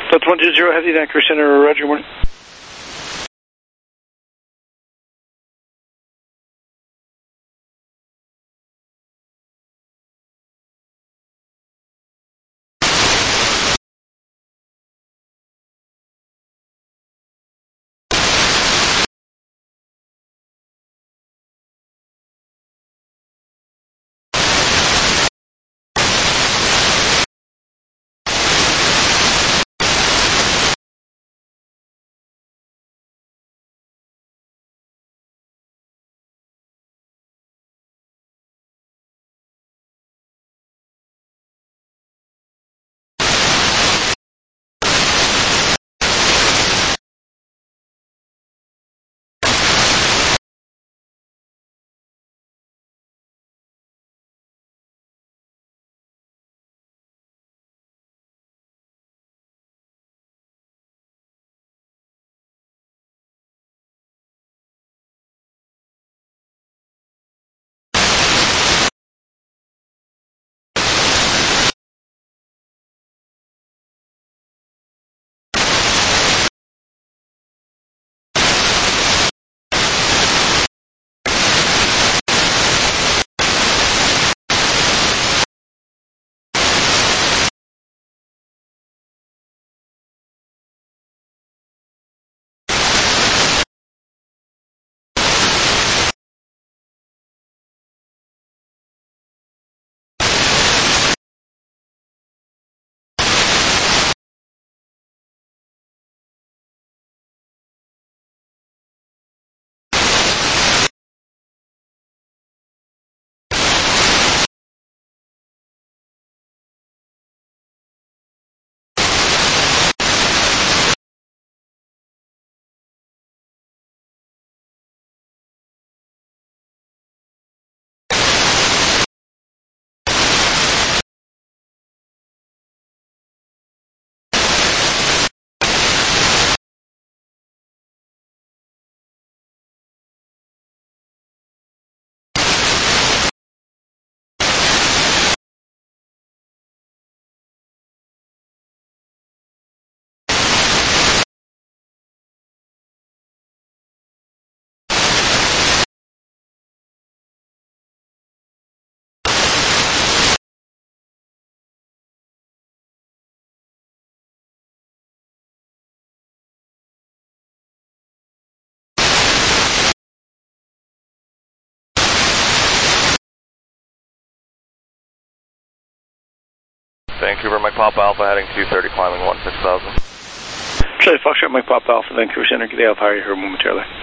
That's 120 Heavy, Vancouver Center, Roger, morning. Vancouver, Mike Papa Alpha, heading 230, climbing 16,000. Charlie Foxtrot, Mike Papa Alpha, Vancouver Center, good day, I'll fire you here momentarily.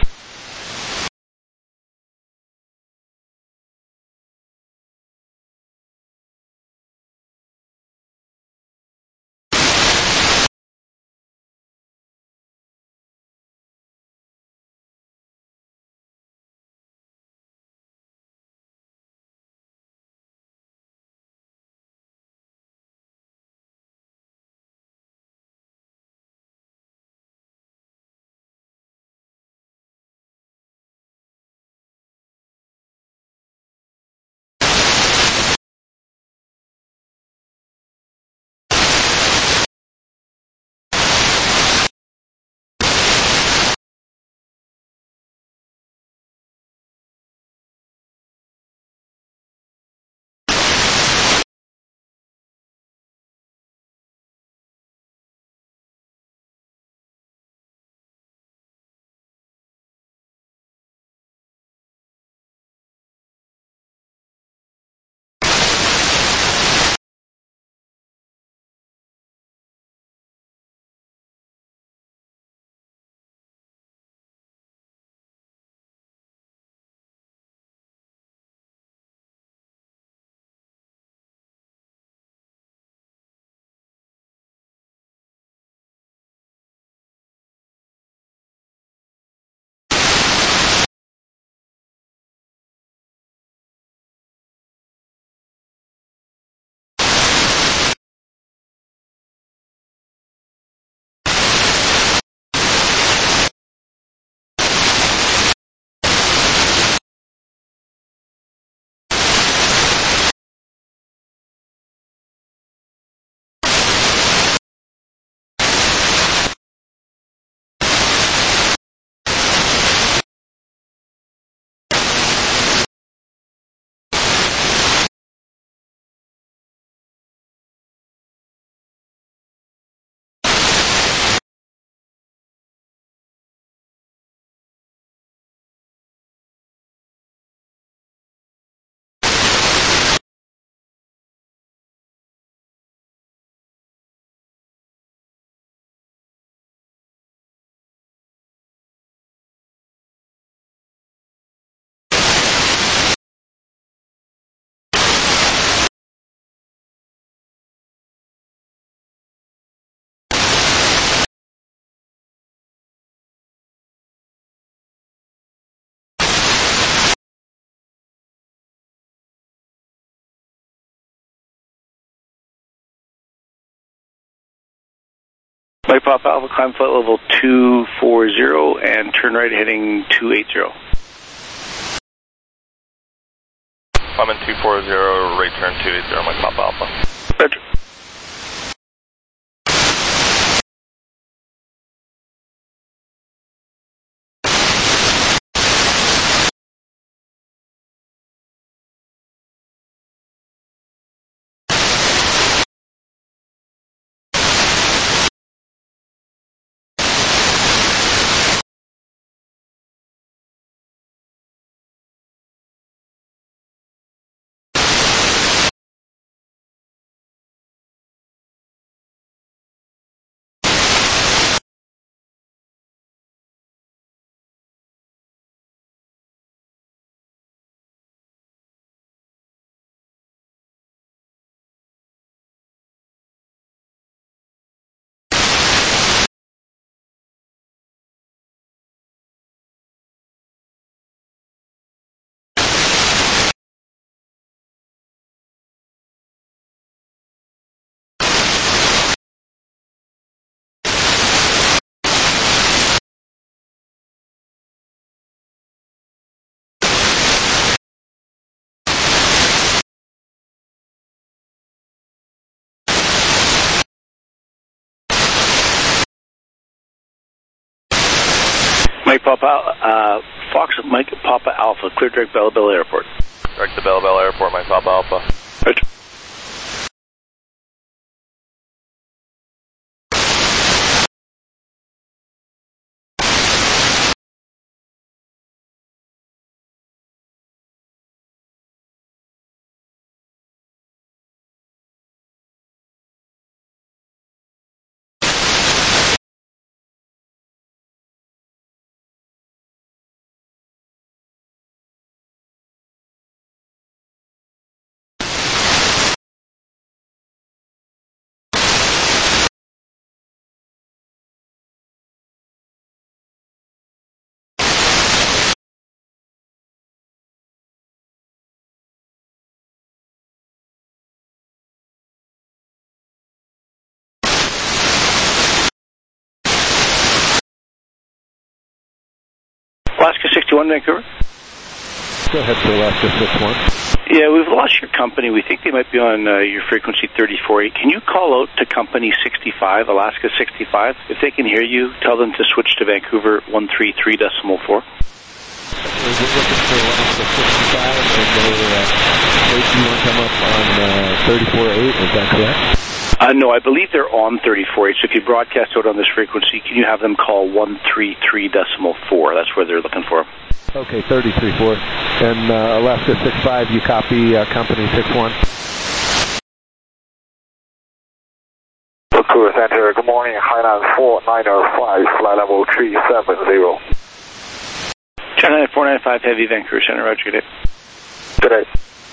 Mike Papa Alpha, climb flight level 240 and turn right heading 280. Climbing 240, right turn 280, Mike Papa Alpha. Roger. Mike Papa, Fox Mike Papa Alpha, clear direct Bella Bella Airport. Direct to Bella Bella Airport, Mike Papa Alpha. Roger. Alaska 61, Vancouver. Go ahead for Alaska 61. Yeah, we've lost your company. We think they might be on your frequency 34.8. Can you call out to company 65, Alaska 65? If they can hear you, tell them to switch to Vancouver 133.4. We're looking for Alaska 65, and you want to come up on 34.8, is that correct? No, I believe they're on 34.8, so if you broadcast out on this frequency, can you have them call 133.4? That's where they're looking for. Okay, 33.4. And Alaska 65, you copy company 61? Vancouver Center, good morning, Highland 4905, flight level 370. China 495 Heavy, Vancouver Center, roger, good day. Good day.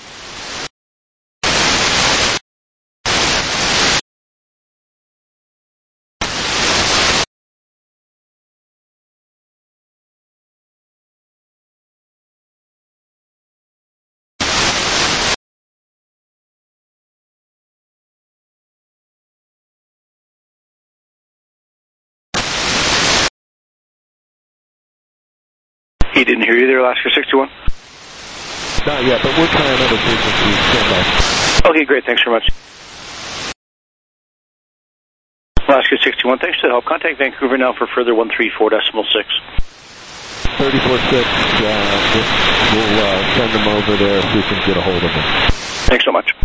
He didn't hear you there, Alaska 61? Not yet, but we're trying other frequencies. Stand by. Okay, great, thanks very much. Alaska 61, thanks for the help. Contact Vancouver now for further 134.6. 34.6, we'll send them over there if we can get a hold of them. Thanks so much.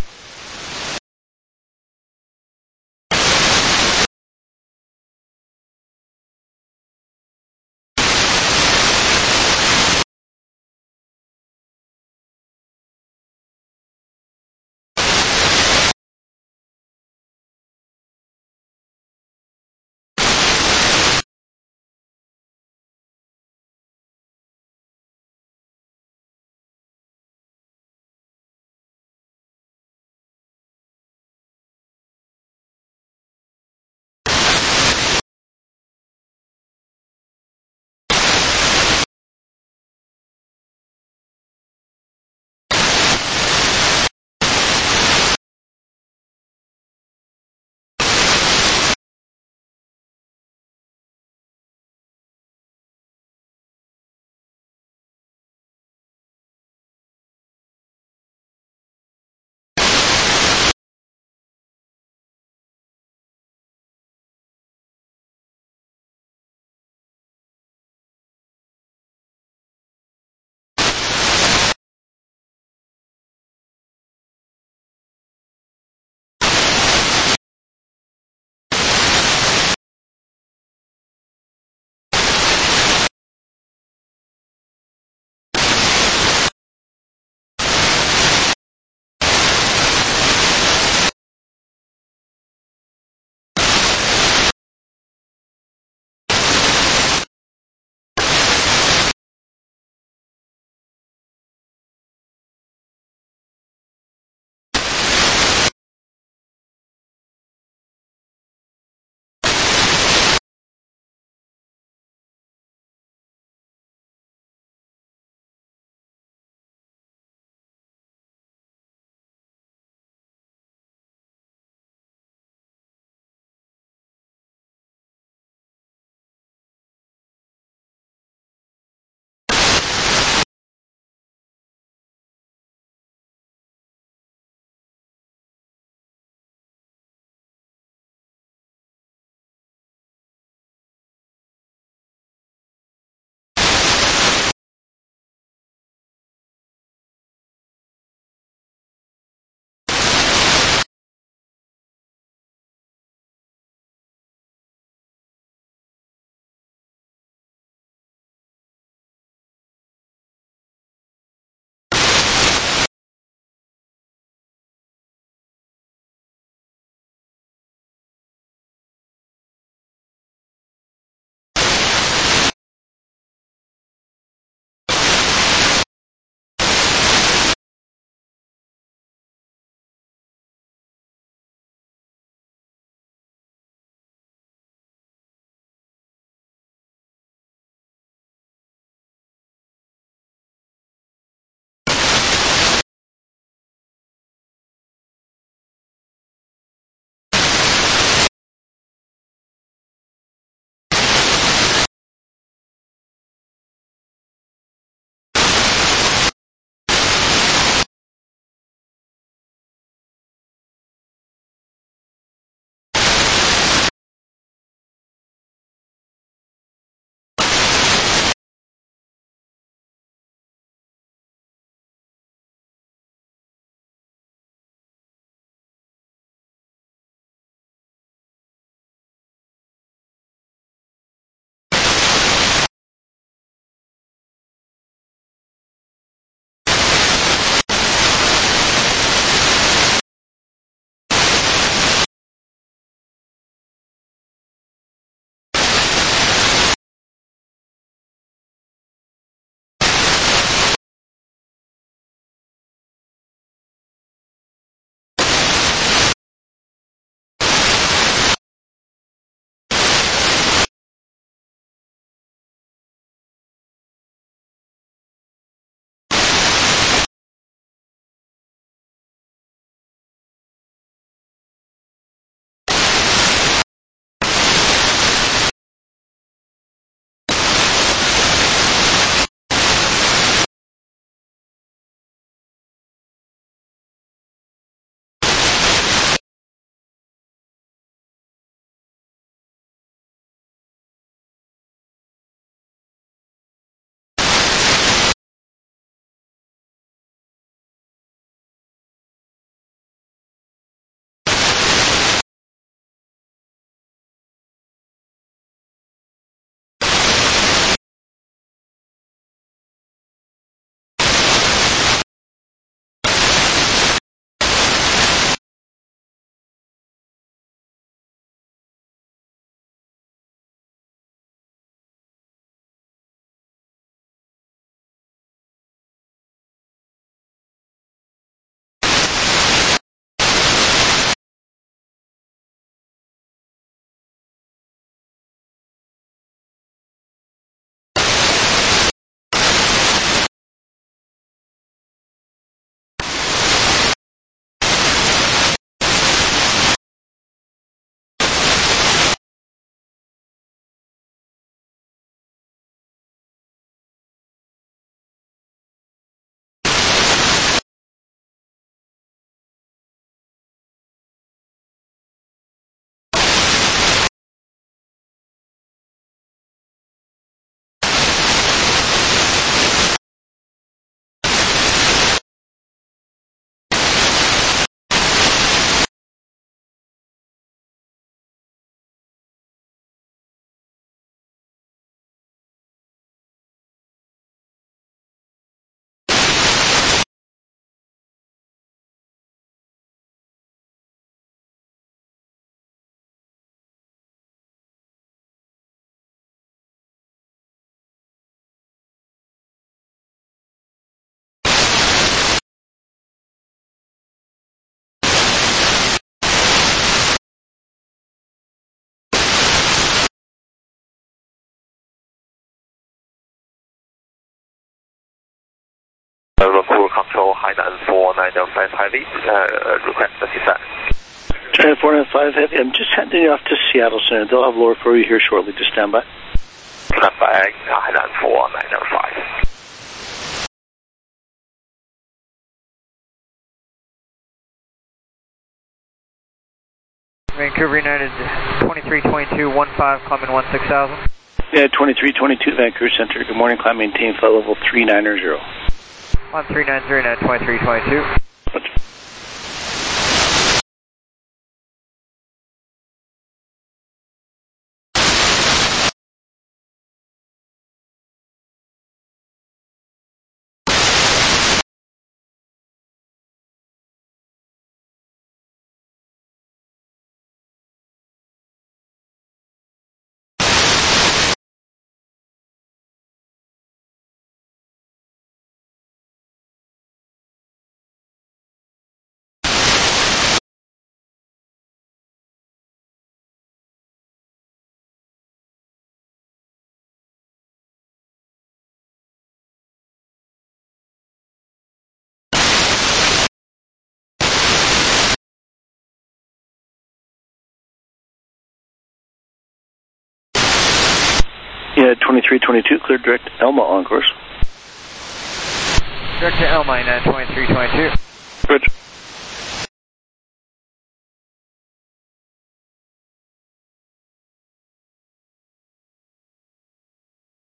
Vancouver Control, Hainan 4905 Heavy, request that you set. China 495 Heavy, I'm just handing you off to Seattle Center. They'll have lower for you here shortly. Just stand by. Stand by, Hainan 4905. Vancouver United 232215, climbing 16,000. Yeah, 2322 Vancouver Center. Good morning, climb maintain flight level 390. On 390 now, 2322. Yeah, 2322, clear direct Elma on course. Direct to Elma, 2322.